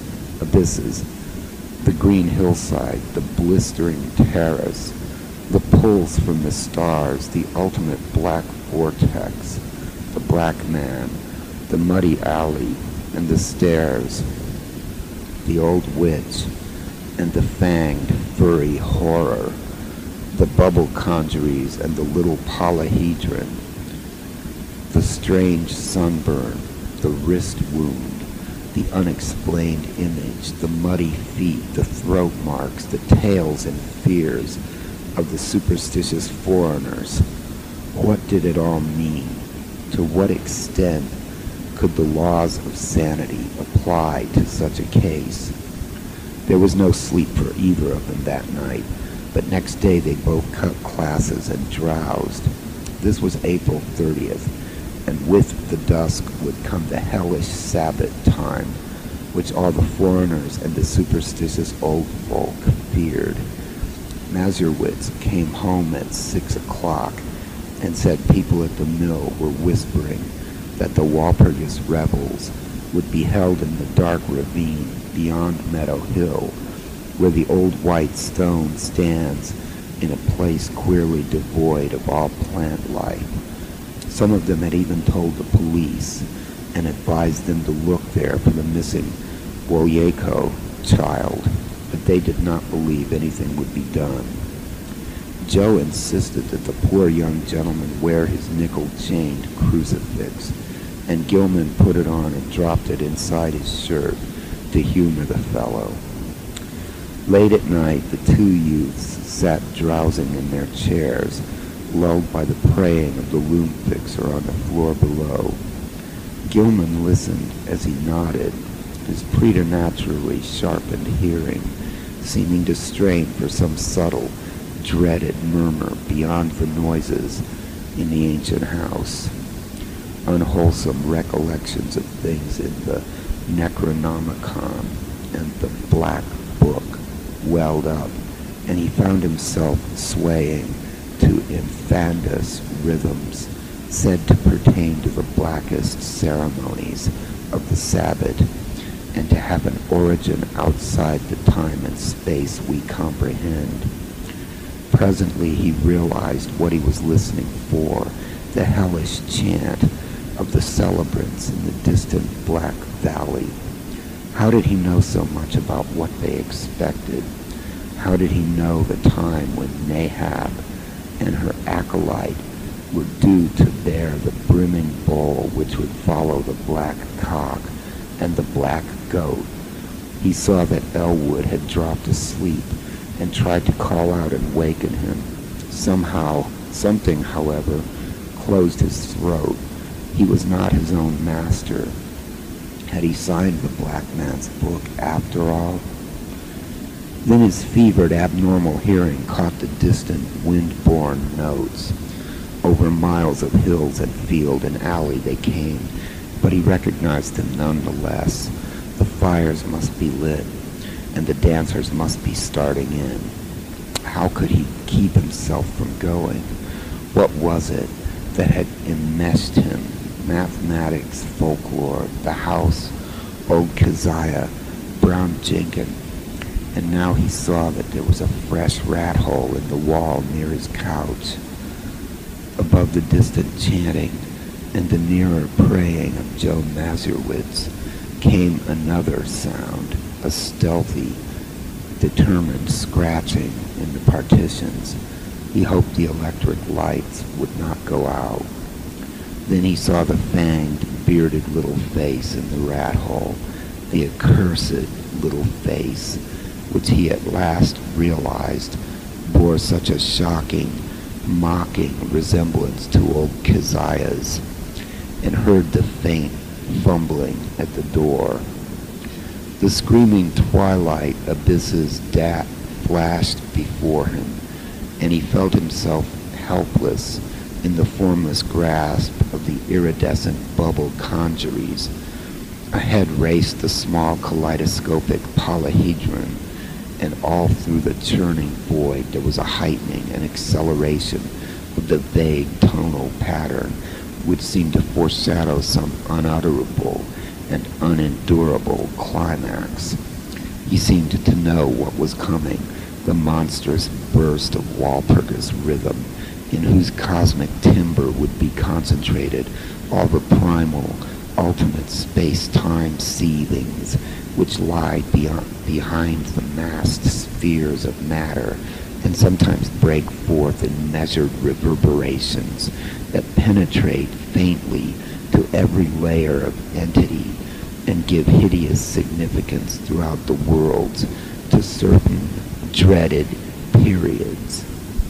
the green hillside, the blistering terrace, the pulls from the stars, the ultimate black vortex, the black man, the muddy alley, and the stairs, the old witch, and the fanged, furry horror, the bubble conjuries and the little polyhedron, the strange sunburn, the wrist wound, the unexplained image, the muddy feet, the throat marks, the tales and fears of the superstitious foreigners. What did it all mean? To what extent could the laws of sanity apply to such a case? There was no sleep for either of them that night, but next day they both cut classes and drowsed. This was April 30th, and with the dusk would come the hellish Sabbath time, which all the foreigners and the superstitious old folk feared. Mazurowitz came home at 6 o'clock and said people at the mill were whispering that the Walpurgis revels would be held in the dark ravine beyond Meadow Hill, where the old white stone stands in a place queerly devoid of all plant life. Some of them had even told the police and advised them to look there for the missing Woyeko child, but they did not believe anything would be done. Joe insisted that the poor young gentleman wear his nickel-chained crucifix, and Gilman put it on and dropped it inside his shirt to humor the fellow. Late at night, the two youths sat drowsing in their chairs, lulled by the praying of the loom fixer on the floor below. Gilman listened as he nodded, his preternaturally sharpened hearing seeming to strain for some subtle, dreaded murmur beyond the noises in the ancient house. Unwholesome recollections of things in the Necronomicon and the Black Book welled up, and he found himself swaying to infandus rhythms said to pertain to the blackest ceremonies of the Sabbath, and to have an origin outside the time and space we comprehend. Presently he realized what he was listening for, the hellish chant of the celebrants in the distant Black Valley. How did he know so much about what they expected? How did he know the time when Nahab and her acolyte were due to bear the brimming bowl which would follow the black cock and the black goat? He saw that Elwood had dropped asleep and tried to call out and waken him. Something, however, closed his throat. He was not his own master. Had he signed the black man's book after all? Then his fevered, abnormal hearing caught the distant, wind-borne notes. Over miles of hills and field and alley they came, but he recognized them nonetheless. The fires must be lit, and the dancers must be starting in. How could he keep himself from going? What was it that had enmeshed him? Mathematics, folklore, the house, old Keziah, Brown Jenkins. And now he saw that there was a fresh rat hole in the wall near his couch. Above the distant chanting and the nearer praying of Joe Mazurowitz came another sound, a stealthy, determined scratching in the partitions. He hoped the electric lights would not go out. Then he saw the fanged, bearded little face in the rat hole, the accursed little face, which he at last realized bore such a shocking, mocking resemblance to old Keziah's, and heard the faint fumbling at the door. The screaming twilight abysses flashed before him, and he felt himself helpless in the formless grasp of the iridescent bubble conjuries. Ahead raced the small kaleidoscopic polyhedron, and all through the churning void there was a heightening and acceleration of the vague tonal pattern which seemed to foreshadow some unutterable and unendurable climax. He seemed to know what was coming, the monstrous burst of Walpurgis rhythm, in whose cosmic timbre would be concentrated all the primal, ultimate space-time seethings which lie behind the massed spheres of matter, and sometimes break forth in measured reverberations that penetrate faintly to every layer of entity and give hideous significance throughout the worlds to certain dreaded periods.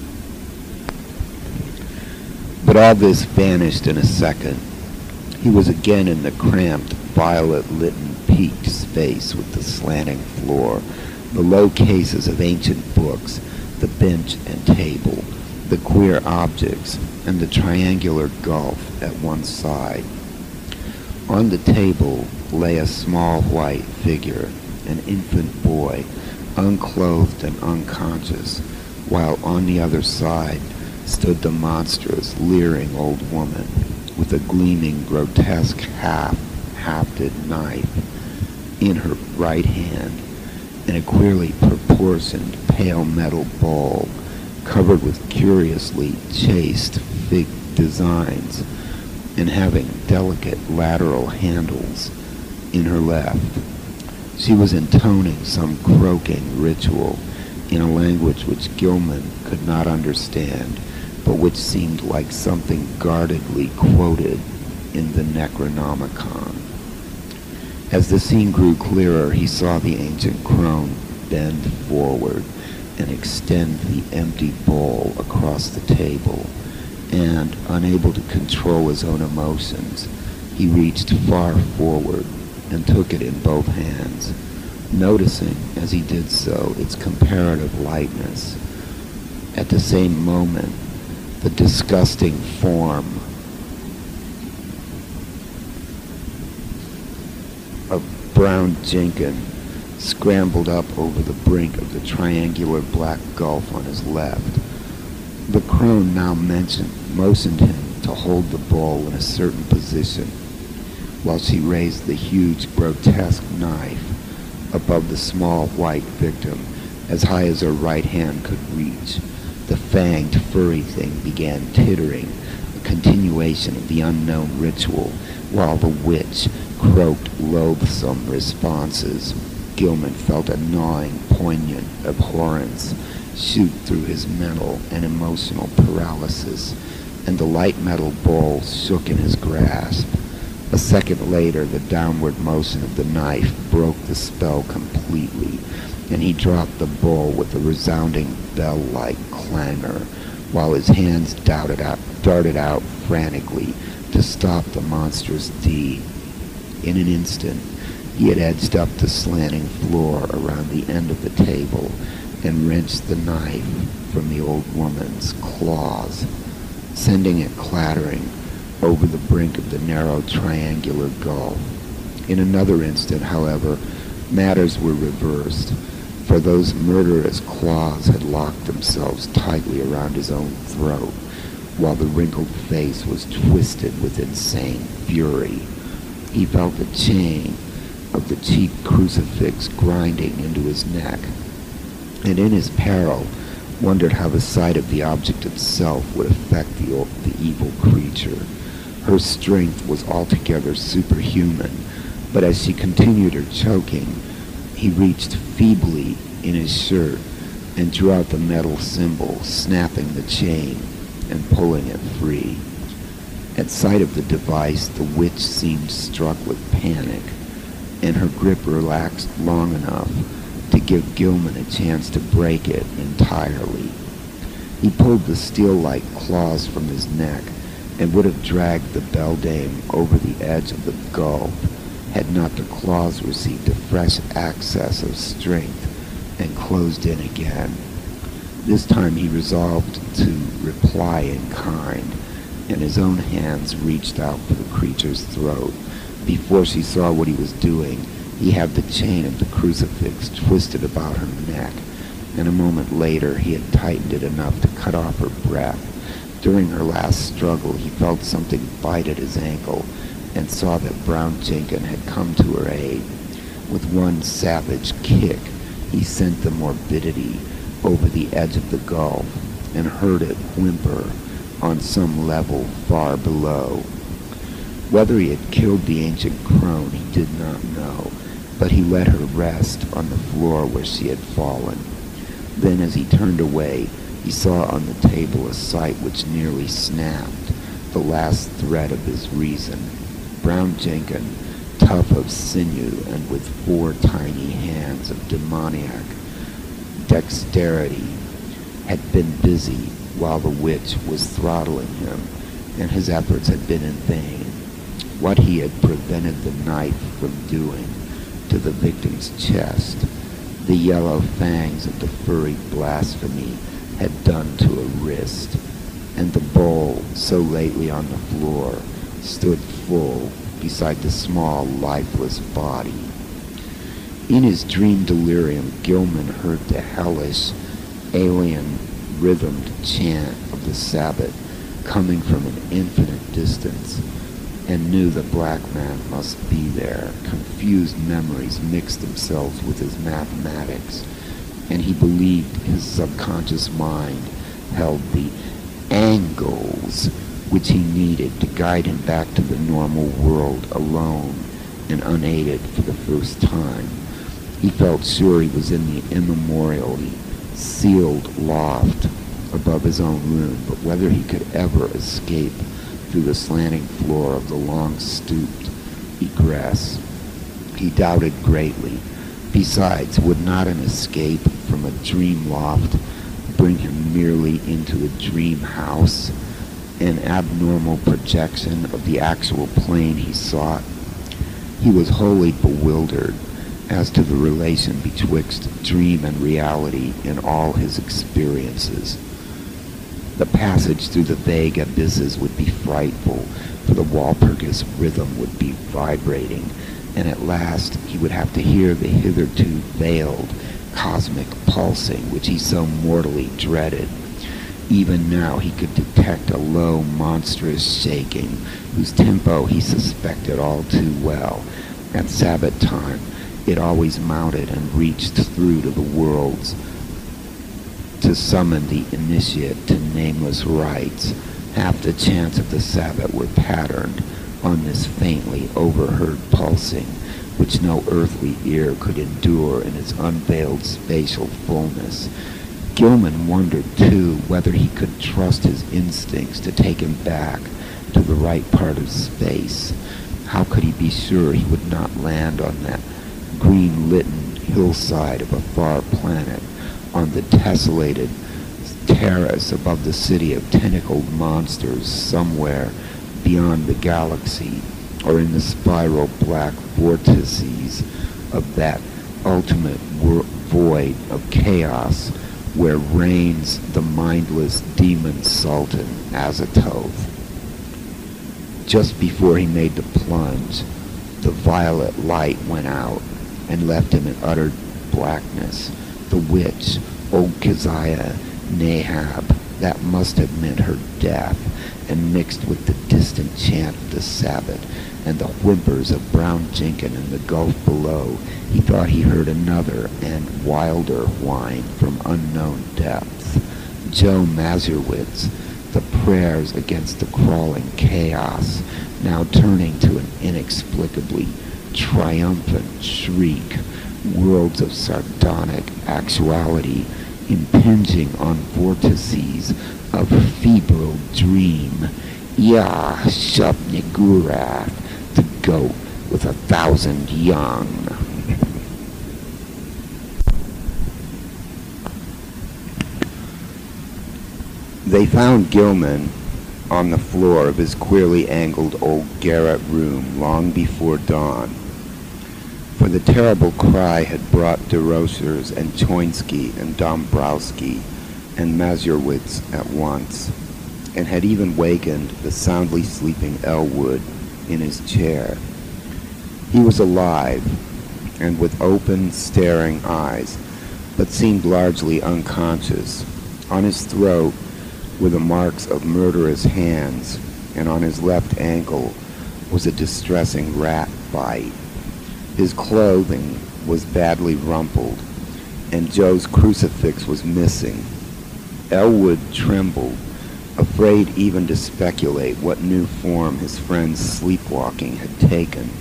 But all this vanished in a second. He was again in the cramped, violet-litten, peaked space with the slanting floor, the low cases of ancient books, the bench and table, the queer objects, and the triangular gulf at one side. On the table lay a small white figure, an infant boy, unclothed and unconscious, while on the other side stood the monstrous, leering old woman with a gleaming, grotesque half-hafted knife in her right hand, and a queerly proportioned pale metal bowl covered with curiously chased fig designs and having delicate lateral handles in her left. She was intoning some croaking ritual in a language which Gilman could not understand, but which seemed like something guardedly quoted in the Necronomicon. As the scene grew clearer, he saw the ancient crone bend forward and extend the empty bowl across the table, and, unable to control his own emotions, he reached far forward and took it in both hands, noticing as he did so its comparative lightness. At the same moment, the disgusting form of Brown Jenkins scrambled up over the brink of the triangular black gulf on his left. The crone now motioned him to hold the bowl in a certain position, while she raised the huge, grotesque knife above the small white victim as high as her right hand could reach. The fanged, furry thing began tittering, a continuation of the unknown ritual, while the witch croaked loathsome responses. Gilman felt a gnawing, poignant abhorrence shoot through his mental and emotional paralysis, and the light metal bowl shook in his grasp. A second later, the downward motion of the knife broke the spell completely, and he dropped the bowl with a resounding bell-like clangor, while his hands darted out frantically to stop the monstrous deed. In an instant, he had edged up the slanting floor around the end of the table and wrenched the knife from the old woman's claws, sending it clattering over the brink of the narrow triangular gulf. In another instant, however, matters were reversed, for those murderous claws had locked themselves tightly around his own throat, while the wrinkled face was twisted with insane fury. He felt the chain of the cheap crucifix grinding into his neck, and in his peril wondered how the sight of the object itself would affect the evil creature. Her strength was altogether superhuman, but as she continued her choking, he reached feebly in his shirt and drew out the metal symbol, snapping the chain and pulling it free. At sight of the device, the witch seemed struck with panic, and her grip relaxed long enough to give Gilman a chance to break it entirely. He pulled the steel-like claws from his neck and would have dragged the beldame over the edge of the gulf had not the claws received a fresh access of strength and closed in again. This time he resolved to reply in kind, and his own hands reached out for the creature's throat. Before she saw what he was doing, he had the chain of the crucifix twisted about her neck, and a moment later he had tightened it enough to cut off her breath. During her last struggle, he felt something bite at his ankle and saw that Brown Jenkins had come to her aid. With one savage kick, he sent the morbidity over the edge of the gulf and heard it whimper on some level far below. Whether he had killed the ancient crone he did not know, but he let her rest on the floor where she had fallen. Then as he turned away, he saw on the table a sight which nearly snapped the last thread of his reason. Brown Jenkins, tough of sinew and with 4 tiny hands of demoniac dexterity, had been busy while the witch was throttling him, and his efforts had been in vain. What he had prevented the knife from doing to the victim's chest, the yellow fangs of the furry blasphemy had done to a wrist, and the bowl, so lately on the floor, stood full beside the small, lifeless body. In his dream delirium, Gilman heard the hellish, alien, rhythmed chant of the Sabbath coming from an infinite distance, and knew the black man must be there. Confused memories mixed themselves with his mathematics, and he believed his subconscious mind held the angles which he needed to guide him back to the normal world alone and unaided for the first time. He felt sure he was in the immemorially sealed loft above his own room, but whether he could ever escape through the slanting floor of the long-stooped egress, he doubted greatly. Besides, would not an escape from a dream loft bring him merely into a dream house, an abnormal projection of the actual plane he sought? He was wholly bewildered as to the relation betwixt dream and reality in all his experiences. The passage through the vague abysses would be frightful, for the Walpurgis rhythm would be vibrating, and at last he would have to hear the hitherto veiled cosmic pulsing which he so mortally dreaded. Even now he could detect a low, monstrous shaking, whose tempo he suspected all too well. At Sabbath time, it always mounted and reached through to the worlds to summon the initiate to nameless rites. Half the chants of the Sabbath were patterned on this faintly overheard pulsing, which no earthly ear could endure in its unveiled spatial fullness. Gilman wondered, too, whether he could trust his instincts to take him back to the right part of space. How could he be sure he would not land on that green-litten hillside of a far planet, on the tessellated terrace above the city of tentacled monsters somewhere beyond the galaxy, or in the spiral black vortices of that ultimate void of chaos where reigns the mindless demon sultan Azatoth. Just before he made the plunge, the violet light went out and left him in utter blackness. The witch, old Keziah Nahab, that must have meant her death, and mixed with the distant chant of the Sabbath and the whimpers of Brown Jenkin in the gulf below, he thought he heard another and wilder whine from unknown depths. Joe Mazurowitz, the prayers against the crawling chaos, now turning to an inexplicably triumphant shriek, worlds of sardonic actuality impinging on vortices of febrile dream. Yah Shub-Niggurath, the goat with 1,000 young. They found Gilman on the floor of his queerly angled old garret room long before dawn, for the terrible cry had brought DeRochers and Choinsky and Dombrowski and Mazurowitz at once, and had even wakened the soundly sleeping Elwood in his chair. He was alive, and with open, staring eyes, but seemed largely unconscious. On his throat were the marks of murderous hands, and on his left ankle was a distressing rat bite. His clothing was badly rumpled, and Joe's crucifix was missing. Elwood trembled, afraid even to speculate what new form his friend's sleepwalking had taken.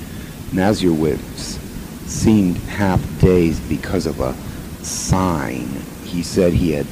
Mazurowitz seemed half dazed because of a sign he said he had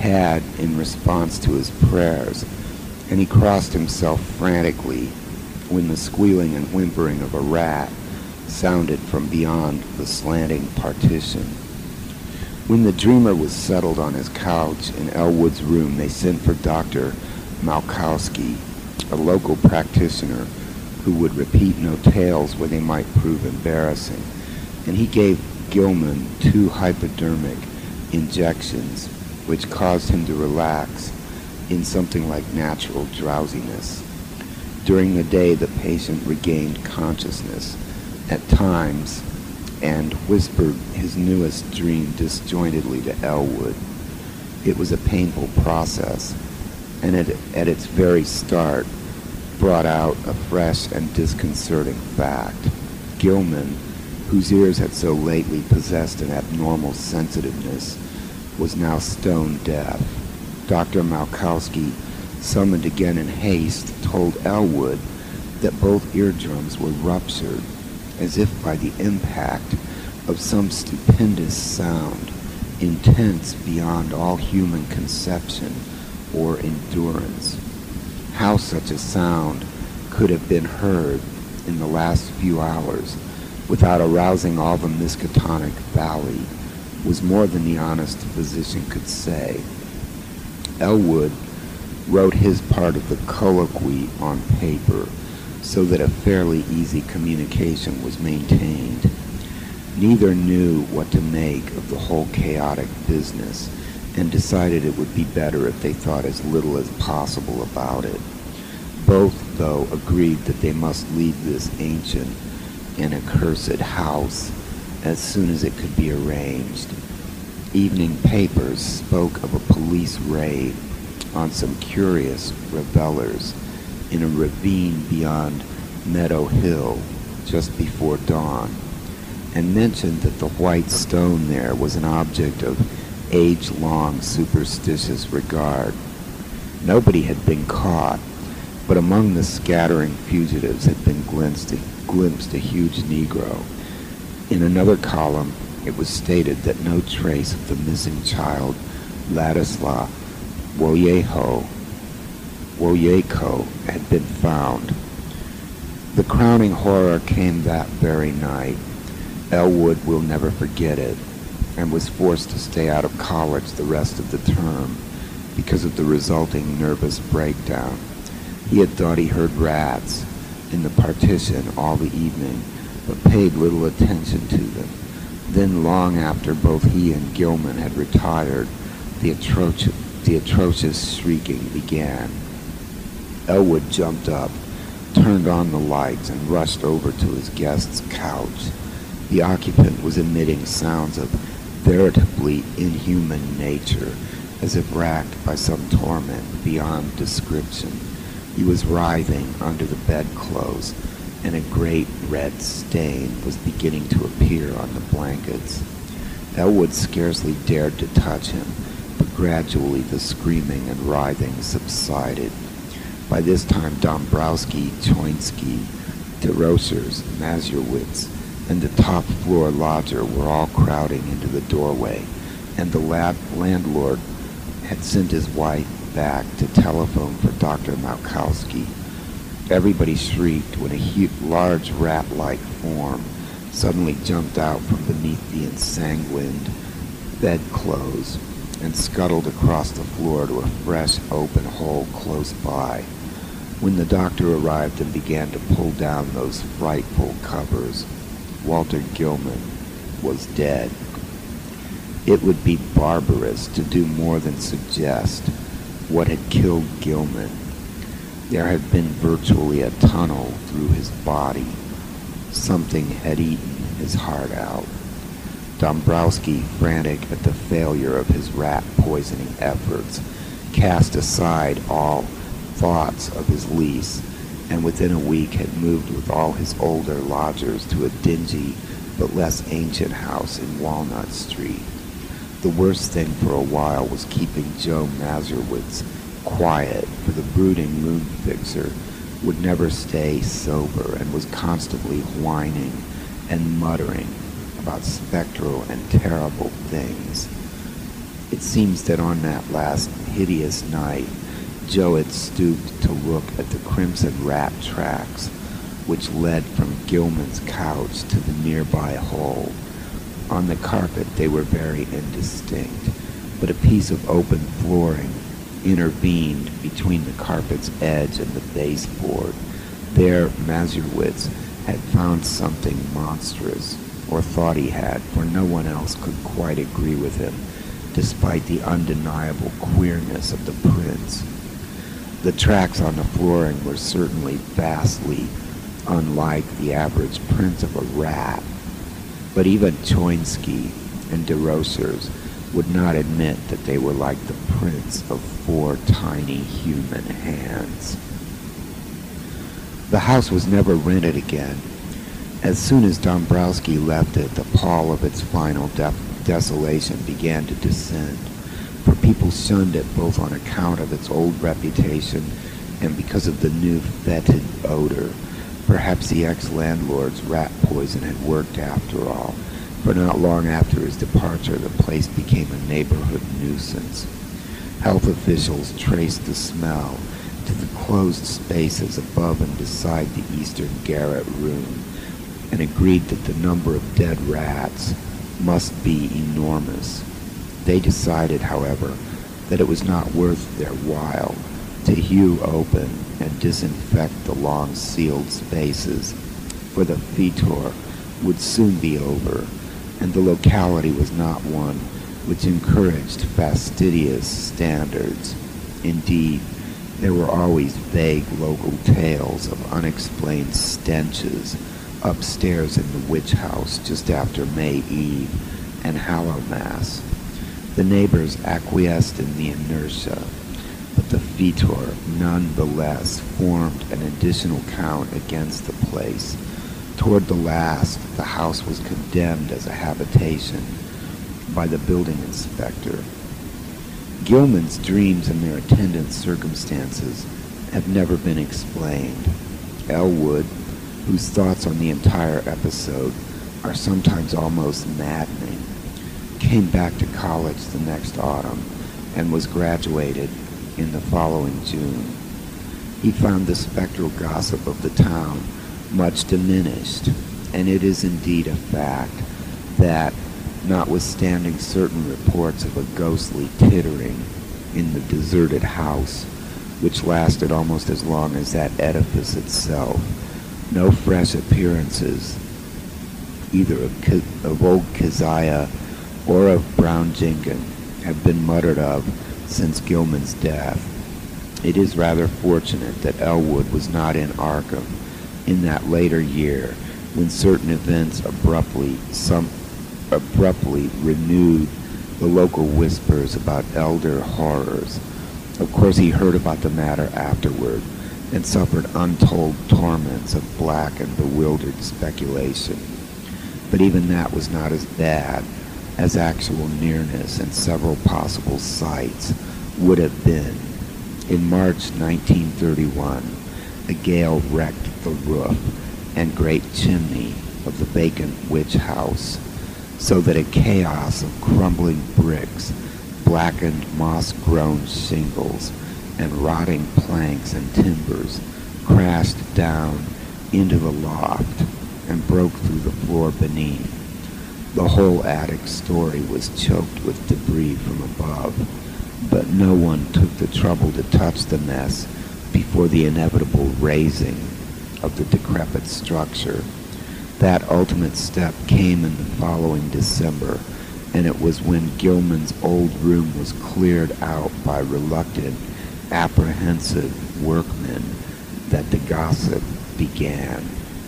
in response to his prayers, and he crossed himself frantically when the squealing and whimpering of a rat sounded from beyond the slanting partition. When the dreamer was settled on his couch in Elwood's room, they sent for Dr. Malkowski, a local practitioner who would repeat no tales where they might prove embarrassing, and he gave Gilman 2 hypodermic injections which caused him to relax in something like natural drowsiness. During the day, the patient regained consciousness at times and whispered his newest dream disjointedly to Elwood. It was a painful process, and at its very start brought out a fresh and disconcerting fact. Gilman, whose ears had so lately possessed an abnormal sensitiveness, was now stone deaf. Dr. Malkowski, summoned again in haste, told Elwood that both eardrums were ruptured, as if by the impact of some stupendous sound, intense beyond all human conception or endurance. How such a sound could have been heard in the last few hours without arousing all the Miskatonic Valley was more than the honest physician could say. Elwood wrote his part of the colloquy on paper so that a fairly easy communication was maintained. Neither knew what to make of the whole chaotic business, and decided it would be better if they thought as little as possible about it. Both, though, agreed that they must leave this ancient an accursed house as soon as it could be arranged. Evening papers spoke of a police raid on some curious revelers in a ravine beyond Meadow Hill just before dawn, and mentioned that the white stone there was an object of age-long superstitious regard. Nobody had been caught, but among the scattering fugitives had been glimpsed a huge Negro. In another column, it was stated that no trace of the missing child, Ladislaw Woyeko, had been found. The crowning horror came that very night. Elwood will never forget it, and was forced to stay out of college the rest of the term because of the resulting nervous breakdown. He had thought he heard rats in the partition all the evening, but paid little attention to them. Then, long after both he and Gilman had retired, the atrocious shrieking began. Elwood jumped up, turned on the lights, and rushed over to his guest's couch. The occupant was emitting sounds of veritably inhuman nature, as if racked by some torment beyond description. He was writhing under the bedclothes, and a great red stain was beginning to appear on the blankets. Elwood scarcely dared to touch him, but gradually the screaming and writhing subsided. By this time Dombrowski, Choinsky, DeRochers, Mazurowitz, and the top-floor lodger were all crowding into the doorway, and the landlord had sent his wife back to telephone for Dr. Malkowski. Everybody shrieked when a large rat-like form suddenly jumped out from beneath the ensanguined bedclothes and scuttled across the floor to a fresh open hole close by. When the doctor arrived and began to pull down those frightful covers, Walter Gilman was dead. It would be barbarous to do more than suggest what had killed Gilman. There had been virtually a tunnel through his body. Something had eaten his heart out. Dombrowski, frantic at the failure of his rat-poisoning efforts, cast aside all thoughts of his lease, and within a week had moved with all his older lodgers to a dingy but less ancient house in Walnut Street. The worst thing for a while was keeping Joe Mazurowitz quiet, for the brooding moon fixer would never stay sober and was constantly whining and muttering about spectral and terrible things. It seems that on that last hideous night, Joe had stooped to look at the crimson rat tracks which led from Gilman's couch to the nearby hole. On the carpet they were very indistinct, but a piece of open flooring intervened between the carpet's edge and the baseboard. There Mazurowitz had found something monstrous, or thought he had, for no one else could quite agree with him, despite the undeniable queerness of the prints. The tracks on the flooring were certainly vastly unlike the average prints of a rat, but even Choinsky and DeRochers would not admit that they were like the prints of 4 tiny human hands. The house was never rented again. As soon as Dombrowski left it, the pall of its final desolation began to descend, for people shunned it both on account of its old reputation and because of the new fetid odor. Perhaps the ex-landlord's rat poison had worked after all, for not long after his departure the place became a neighborhood nuisance. Health officials traced the smell to the closed spaces above and beside the eastern garret room, and agreed that the number of dead rats must be enormous. They decided, however, that it was not worth their while to hew open and disinfect the long sealed spaces, for the fetor would soon be over, and the locality was not one which encouraged fastidious standards. Indeed, there were always vague local tales of unexplained stenches upstairs in the witch house just after May Eve and Hallowmass. The neighbors acquiesced in the inertia, but the fetor nonetheless formed an additional count against the place. Toward the last, the house was condemned as a habitation by the building inspector. Gilman's dreams and their attendant circumstances have never been explained. Elwood, whose thoughts on the entire episode are sometimes almost maddening, came back to college the next autumn and was graduated in the following June. He found the spectral gossip of the town much diminished, and it is indeed a fact that, notwithstanding certain reports of a ghostly tittering in the deserted house, which lasted almost as long as that edifice itself, no fresh appearances, either of old Keziah or of Brown Jenkins, have been muttered of since Gilman's death. It is rather fortunate that Elwood was not in Arkham in that later year when certain events abruptly renewed the local whispers about elder horrors. Of course, he heard about the matter afterward and suffered untold torments of black and bewildered speculation. But even that was not as bad as actual nearness and several possible sites would have been. In March 1931, a gale wrecked the roof and great chimney of the vacant witch house, so that a chaos of crumbling bricks, blackened moss-grown shingles, and rotting planks and timbers crashed down into the loft and broke through the floor beneath. The whole attic story was choked with debris from above, but no one took the trouble to touch the mess before the inevitable razing of the decrepit structure. That ultimate step came in the following December, and it was when Gilman's old room was cleared out by reluctant, apprehensive workmen that the gossip began.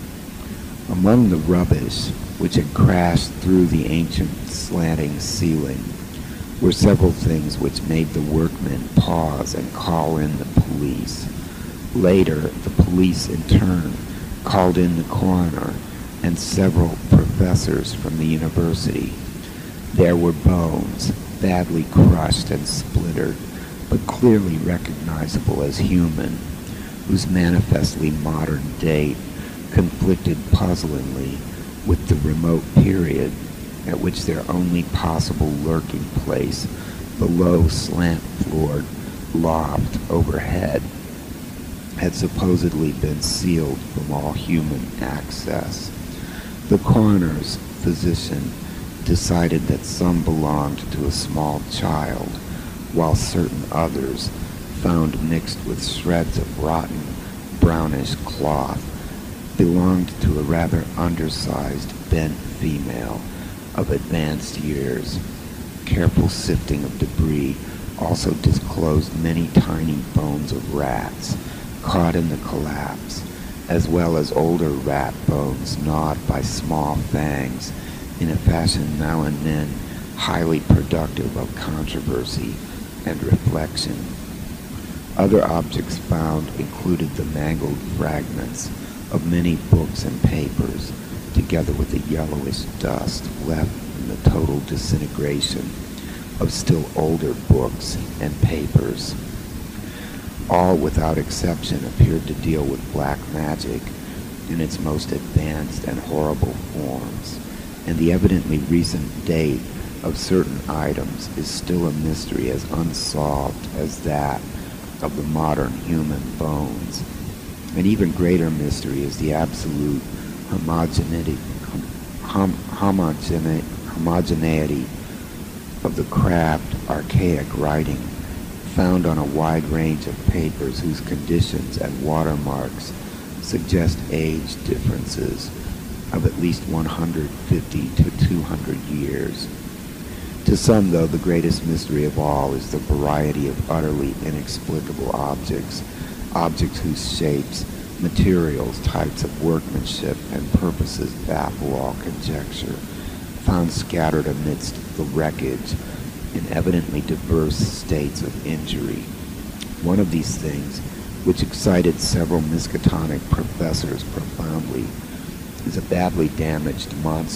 Among the rubbish which had crashed through the ancient slanting ceiling were several things which made the workmen pause and call in the police. Later, the police in turn called in the coroner and several professors from the university. There were bones, badly crushed and splintered, but clearly recognizable as human, whose manifestly modern date conflicted puzzlingly with the remote period at which their only possible lurking place, the low slant-floored loft overhead, had supposedly been sealed from all human access. The coroner's physician decided that some belonged to a small child, while certain others, found mixed with shreds of rotten, brownish cloth, belonged to a rather undersized, bent female of advanced years. Careful sifting of debris also disclosed many tiny bones of rats caught in the collapse, as well as older rat bones gnawed by small fangs in a fashion now and then highly productive of controversy and reflection. Other objects found included the mangled fragments of many books and papers, together with the yellowish dust left from the total disintegration of still older books and papers. All, without exception, appeared to deal with black magic in its most advanced and horrible forms, and the evidently recent date of certain items is still a mystery as unsolved as that of the modern human bones. An even greater mystery is the absolute homogeneity of the crabbed, archaic writing found on a wide range of papers whose conditions and watermarks suggest age differences of at least 150 to 200 years. To some, though, the greatest mystery of all is the variety of utterly inexplicable objects whose shapes Materials, types of workmanship, and purposes baffle all conjecture, found scattered amidst the wreckage in evidently diverse states of injury. One of these things, which excited several Miskatonic professors profoundly, is a badly damaged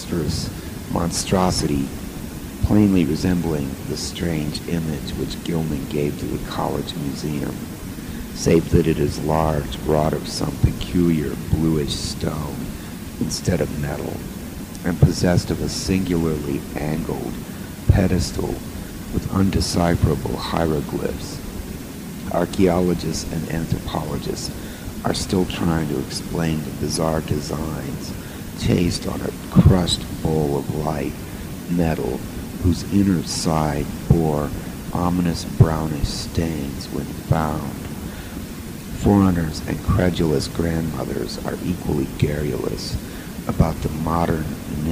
monstrosity plainly resembling the strange image which Gilman gave to the college museum, save that it is large, wrought of some peculiar bluish stone instead of metal, and possessed of a singularly angled pedestal with undecipherable hieroglyphs. Archaeologists and anthropologists are still trying to explain the bizarre designs chased on a crushed bowl of light metal whose inner side bore ominous brownish stains when found. Foreigners and credulous grandmothers are equally garrulous about the modern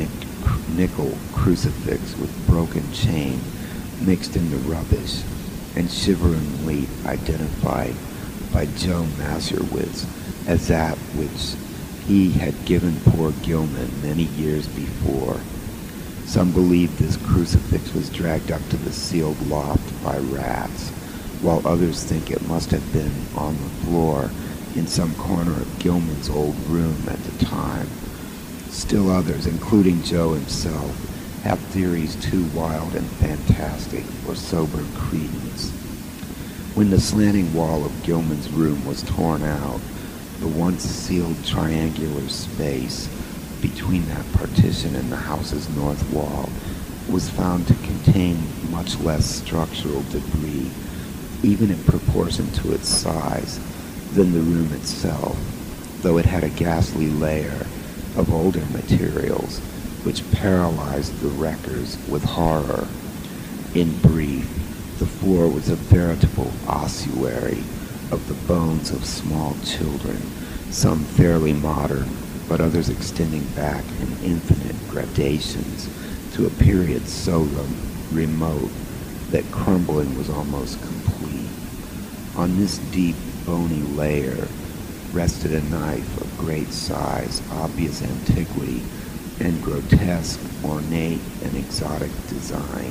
nickel crucifix with broken chain mixed in the rubbish and shiveringly identified by Joe Maserowitz as that which he had given poor Gilman many years before. Some believe this crucifix was dragged up to the sealed loft by rats, while others think it must have been on the floor in some corner of Gilman's old room at the time. Still others, including Joe himself, have theories too wild and fantastic for sober credence. When the slanting wall of Gilman's room was torn out, the once sealed triangular space between that partition and the house's north wall was found to contain much less structural debris, even in proportion to its size, than the room itself, though it had a ghastly layer of older materials which paralyzed the wreckers with horror. In brief, the floor was a veritable ossuary of the bones of small children, some fairly modern, but others extending back in infinite gradations to a period so remote that crumbling was almost complete. On this deep, bony layer rested a knife of great size, obvious antiquity, and grotesque, ornate, and exotic design,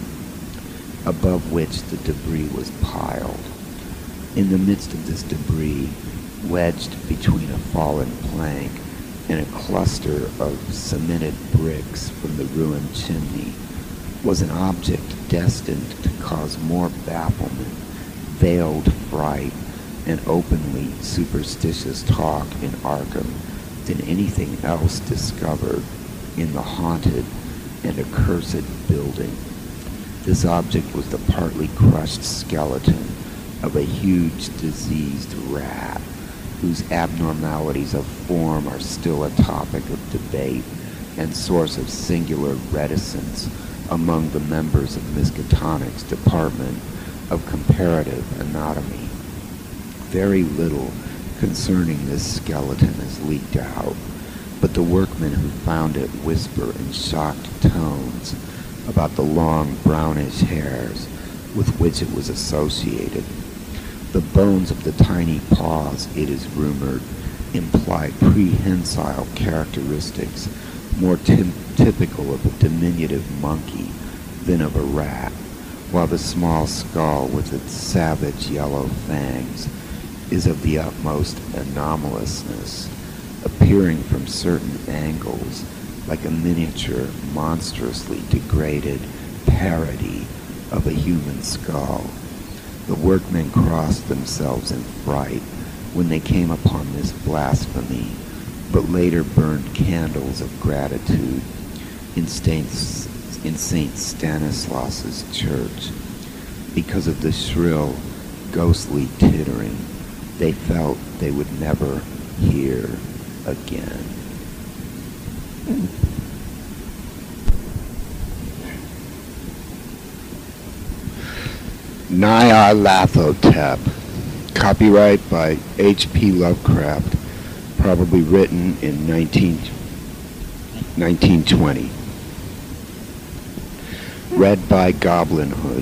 above which the debris was piled. In the midst of this debris, wedged between a fallen plank and a cluster of cemented bricks from the ruined chimney, was an object destined to cause more bafflement, veiled fright, and openly superstitious talk in Arkham than anything else discovered in the haunted and accursed building. This object was the partly crushed skeleton of a huge diseased rat, whose abnormalities of form are still a topic of debate and source of singular reticence among the members of Miskatonic's Department of Comparative Anatomy. Very little concerning this skeleton is leaked out, but the workmen who found it whisper in shocked tones about the long brownish hairs with which it was associated. The bones of the tiny paws, it is rumored, imply prehensile characteristics more typical of a diminutive monkey than of a rat, while the small skull with its savage yellow fangs is of the utmost anomalousness, appearing from certain angles like a miniature, monstrously degraded parody of a human skull. The workmen crossed themselves in fright when they came upon this blasphemy, but later burned candles of gratitude in St. Stanislaus's church. Because of the shrill, ghostly tittering they felt they would never hear again. Nyarlathotep, copyright by H.P. Lovecraft, probably written in 1920. Read by Goblin Hood.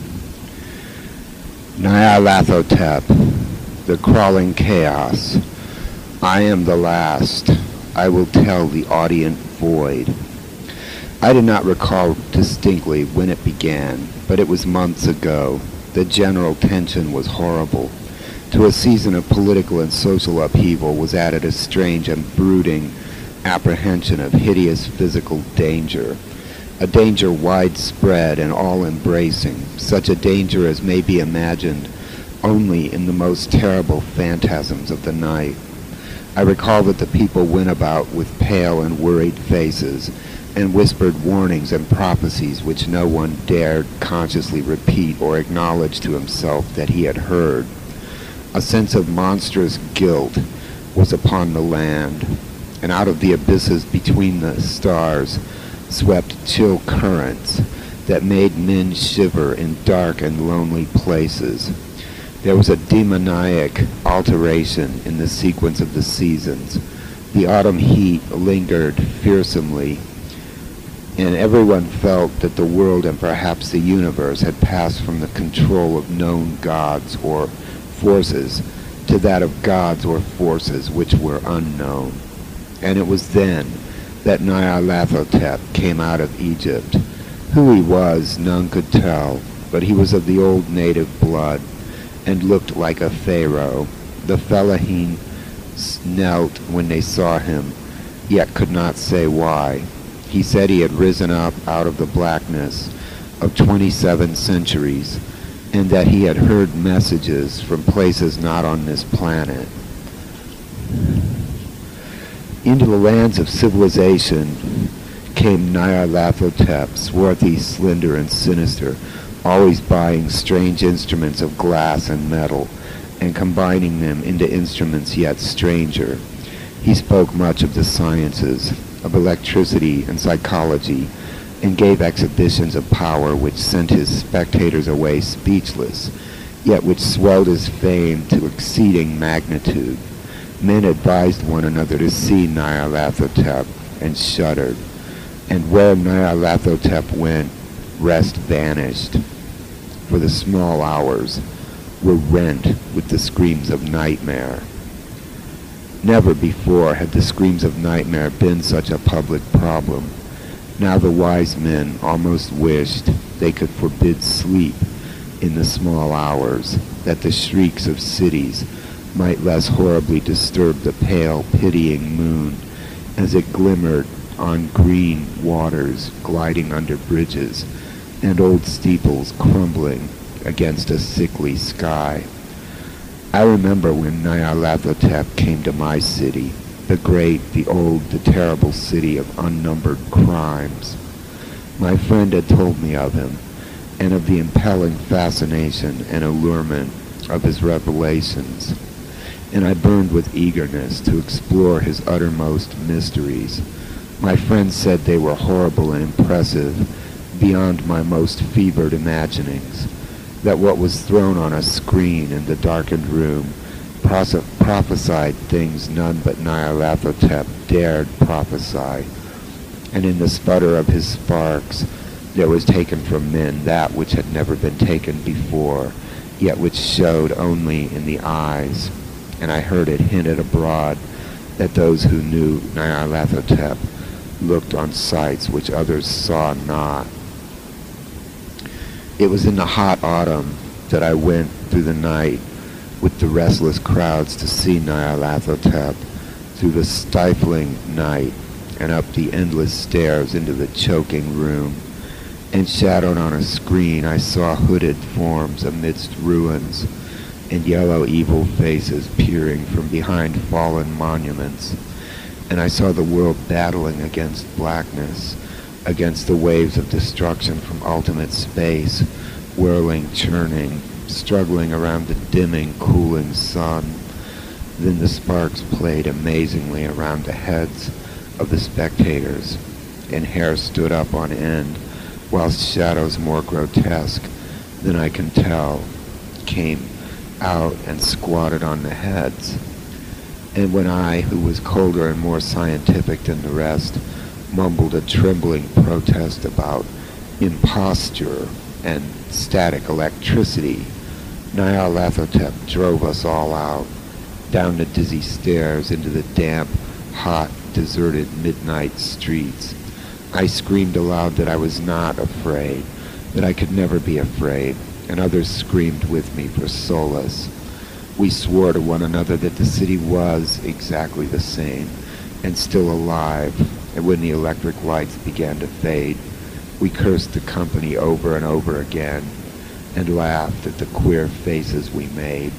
Nyarlathotep, the crawling chaos, I am the last. I will tell the audient void. I do not recall distinctly when it began, but it was months ago. The general tension was horrible. To a season of political and social upheaval was added a strange and brooding apprehension of hideous physical danger, a danger widespread and all-embracing, such a danger as may be imagined only in the most terrible phantasms of the night. I recall that the people went about with pale and worried faces and whispered warnings and prophecies which no one dared consciously repeat or acknowledge to himself that he had heard. A sense of monstrous guilt was upon the land, and out of the abysses between the stars swept chill currents that made men shiver in dark and lonely places. There was a demoniac alteration in the sequence of the seasons. The autumn heat lingered fearsomely, and everyone felt that the world and perhaps the universe had passed from the control of known gods or forces to that of gods or forces which were unknown. And it was then that Nyarlathotep came out of Egypt. Who he was, none could tell, but he was of the old native blood and looked like a pharaoh. The Fellahin knelt when they saw him, yet could not say why. He said he had risen up out of the blackness of 27 centuries, and that he had heard messages from places not on this planet. Into the lands of civilization came Nyarlathotep, swarthy, slender, and sinister, always buying strange instruments of glass and metal, and combining them into instruments yet stranger. He spoke much of the sciences, of electricity and psychology, and gave exhibitions of power which sent his spectators away speechless, yet which swelled his fame to exceeding magnitude. Men advised one another to see Nyarlathotep, and shuddered. And where Nyarlathotep went, rest vanished, for the small hours were rent with the screams of nightmare. Never before had the screams of nightmare been such a public problem. Now the wise men almost wished they could forbid sleep in the small hours, that the shrieks of cities might less horribly disturb the pale, pitying moon as it glimmered on green waters gliding under bridges and old steeples crumbling against a sickly sky. I remember when Nyarlathotep came to my city, the great, the old, the terrible city of unnumbered crimes. My friend had told me of him, and of the impelling fascination and allurement of his revelations, and I burned with eagerness to explore his uttermost mysteries. My friend said they were horrible and impressive, beyond my most fevered imaginings, that what was thrown on a screen in the darkened room prophesied things none but Nyarlathotep dared prophesy, and in the sputter of his sparks there was taken from men that which had never been taken before, yet which showed only in the eyes, and I heard it hinted abroad that those who knew Nyarlathotep looked on sights which others saw not. It was in the hot autumn that I went through the night with the restless crowds to see Nyarlathotep, through the stifling night and up the endless stairs into the choking room, and shadowed on a screen I saw hooded forms amidst ruins, and yellow evil faces peering from behind fallen monuments, and I saw the world battling against blackness, against the waves of destruction from ultimate space, whirling, churning, struggling around the dimming, cooling sun. Then the sparks played amazingly around the heads of the spectators, and hair stood up on end, whilst shadows more grotesque than I can tell came out and squatted on the heads. And when I, who was colder and more scientific than the rest, mumbled a trembling protest about imposture and static electricity, Nyarlathotep drove us all out. down the dizzy stairs into the damp, hot, deserted midnight streets. I screamed aloud that I was not afraid, that I could never be afraid, and others screamed with me for solace. We swore to one another that the city was exactly the same, and still alive, and when the electric lights began to fade, we cursed the company over and over again, and laughed at the queer faces we made.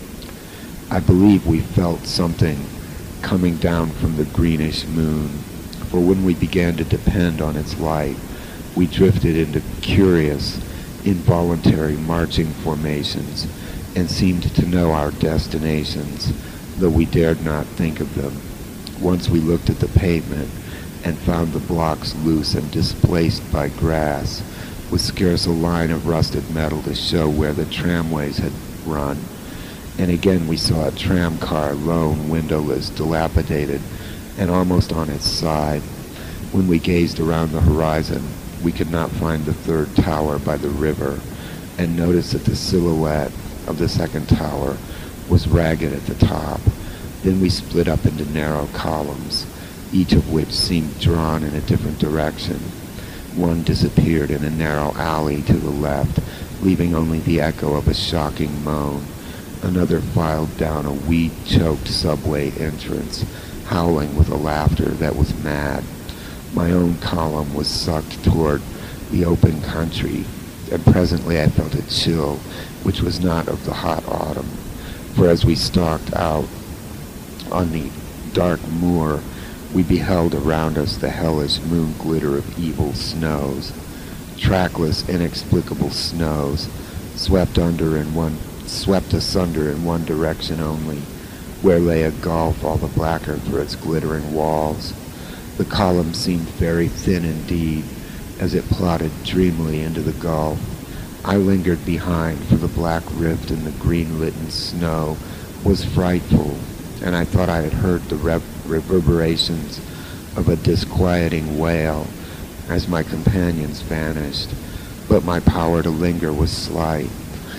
I believe we felt something coming down from the greenish moon, for when we began to depend on its light, we drifted into curious, involuntary marching formations and seemed to know our destinations, though we dared not think of them. Once we looked at the pavement and found the blocks loose and displaced by grass, with scarce a line of rusted metal to show where the tramways had run. And again we saw a tram car, lone, windowless, dilapidated, and almost on its side. When we gazed around the horizon, we could not find the third tower by the river, and noticed that the silhouette of the second tower was ragged at the top. Then we split up into narrow columns, each of which seemed drawn in a different direction. One disappeared in a narrow alley to the left, leaving only the echo of a shocking moan. Another filed down a weed-choked subway entrance, howling with a laughter that was mad. My own column was sucked toward the open country, and presently I felt a chill which was not of the hot autumn, for as we stalked out on the dark moor, we beheld around us the hellish moon glitter of evil snows, trackless, inexplicable snows, swept asunder in one direction only, where lay a gulf all the blacker for its glittering walls. The column seemed very thin indeed, as it plodded dreamily into the gulf. I lingered behind, for the black rift in the green-litten snow was frightful, and I thought I had heard the reverberations of a disquieting wail as my companions vanished, but my power to linger was slight.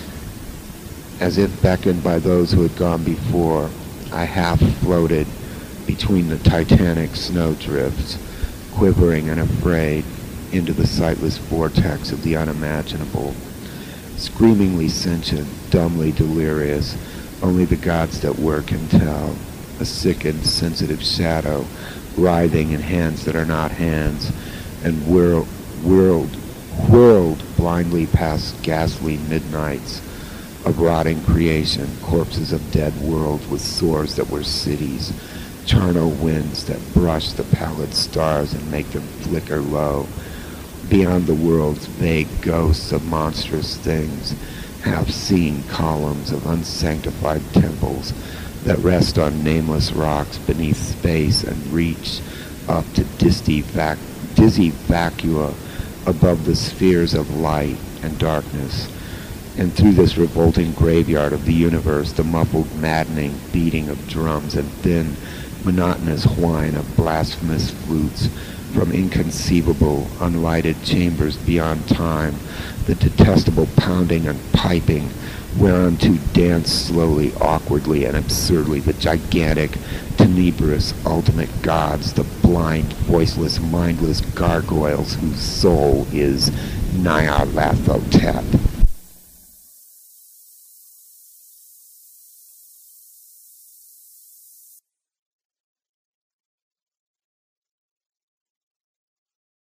As if beckoned by those who had gone before, I half floated between the titanic snowdrifts, quivering and afraid, into the sightless vortex of the unimaginable. Screamingly sentient, dumbly delirious, only the gods that were can tell. A sickened, sensitive shadow, writhing in hands that are not hands, and whirled blindly past ghastly midnights of rotting creation, corpses of dead worlds with sores that were cities, charnel winds that brush the pallid stars and make them flicker low. Beyond the world's vague ghosts of monstrous things, half-seen columns of unsanctified temples that rest on nameless rocks beneath space and reach up to dizzy vacua above the spheres of light and darkness. And through this revolting graveyard of the universe, the muffled, maddening beating of drums and thin, monotonous whine of blasphemous flutes from inconceivable, unlighted chambers beyond time, the detestable pounding and piping whereunto dance slowly, awkwardly, and absurdly the gigantic, tenebrous, ultimate gods, the blind, voiceless, mindless gargoyles whose soul is Nyarlathotep.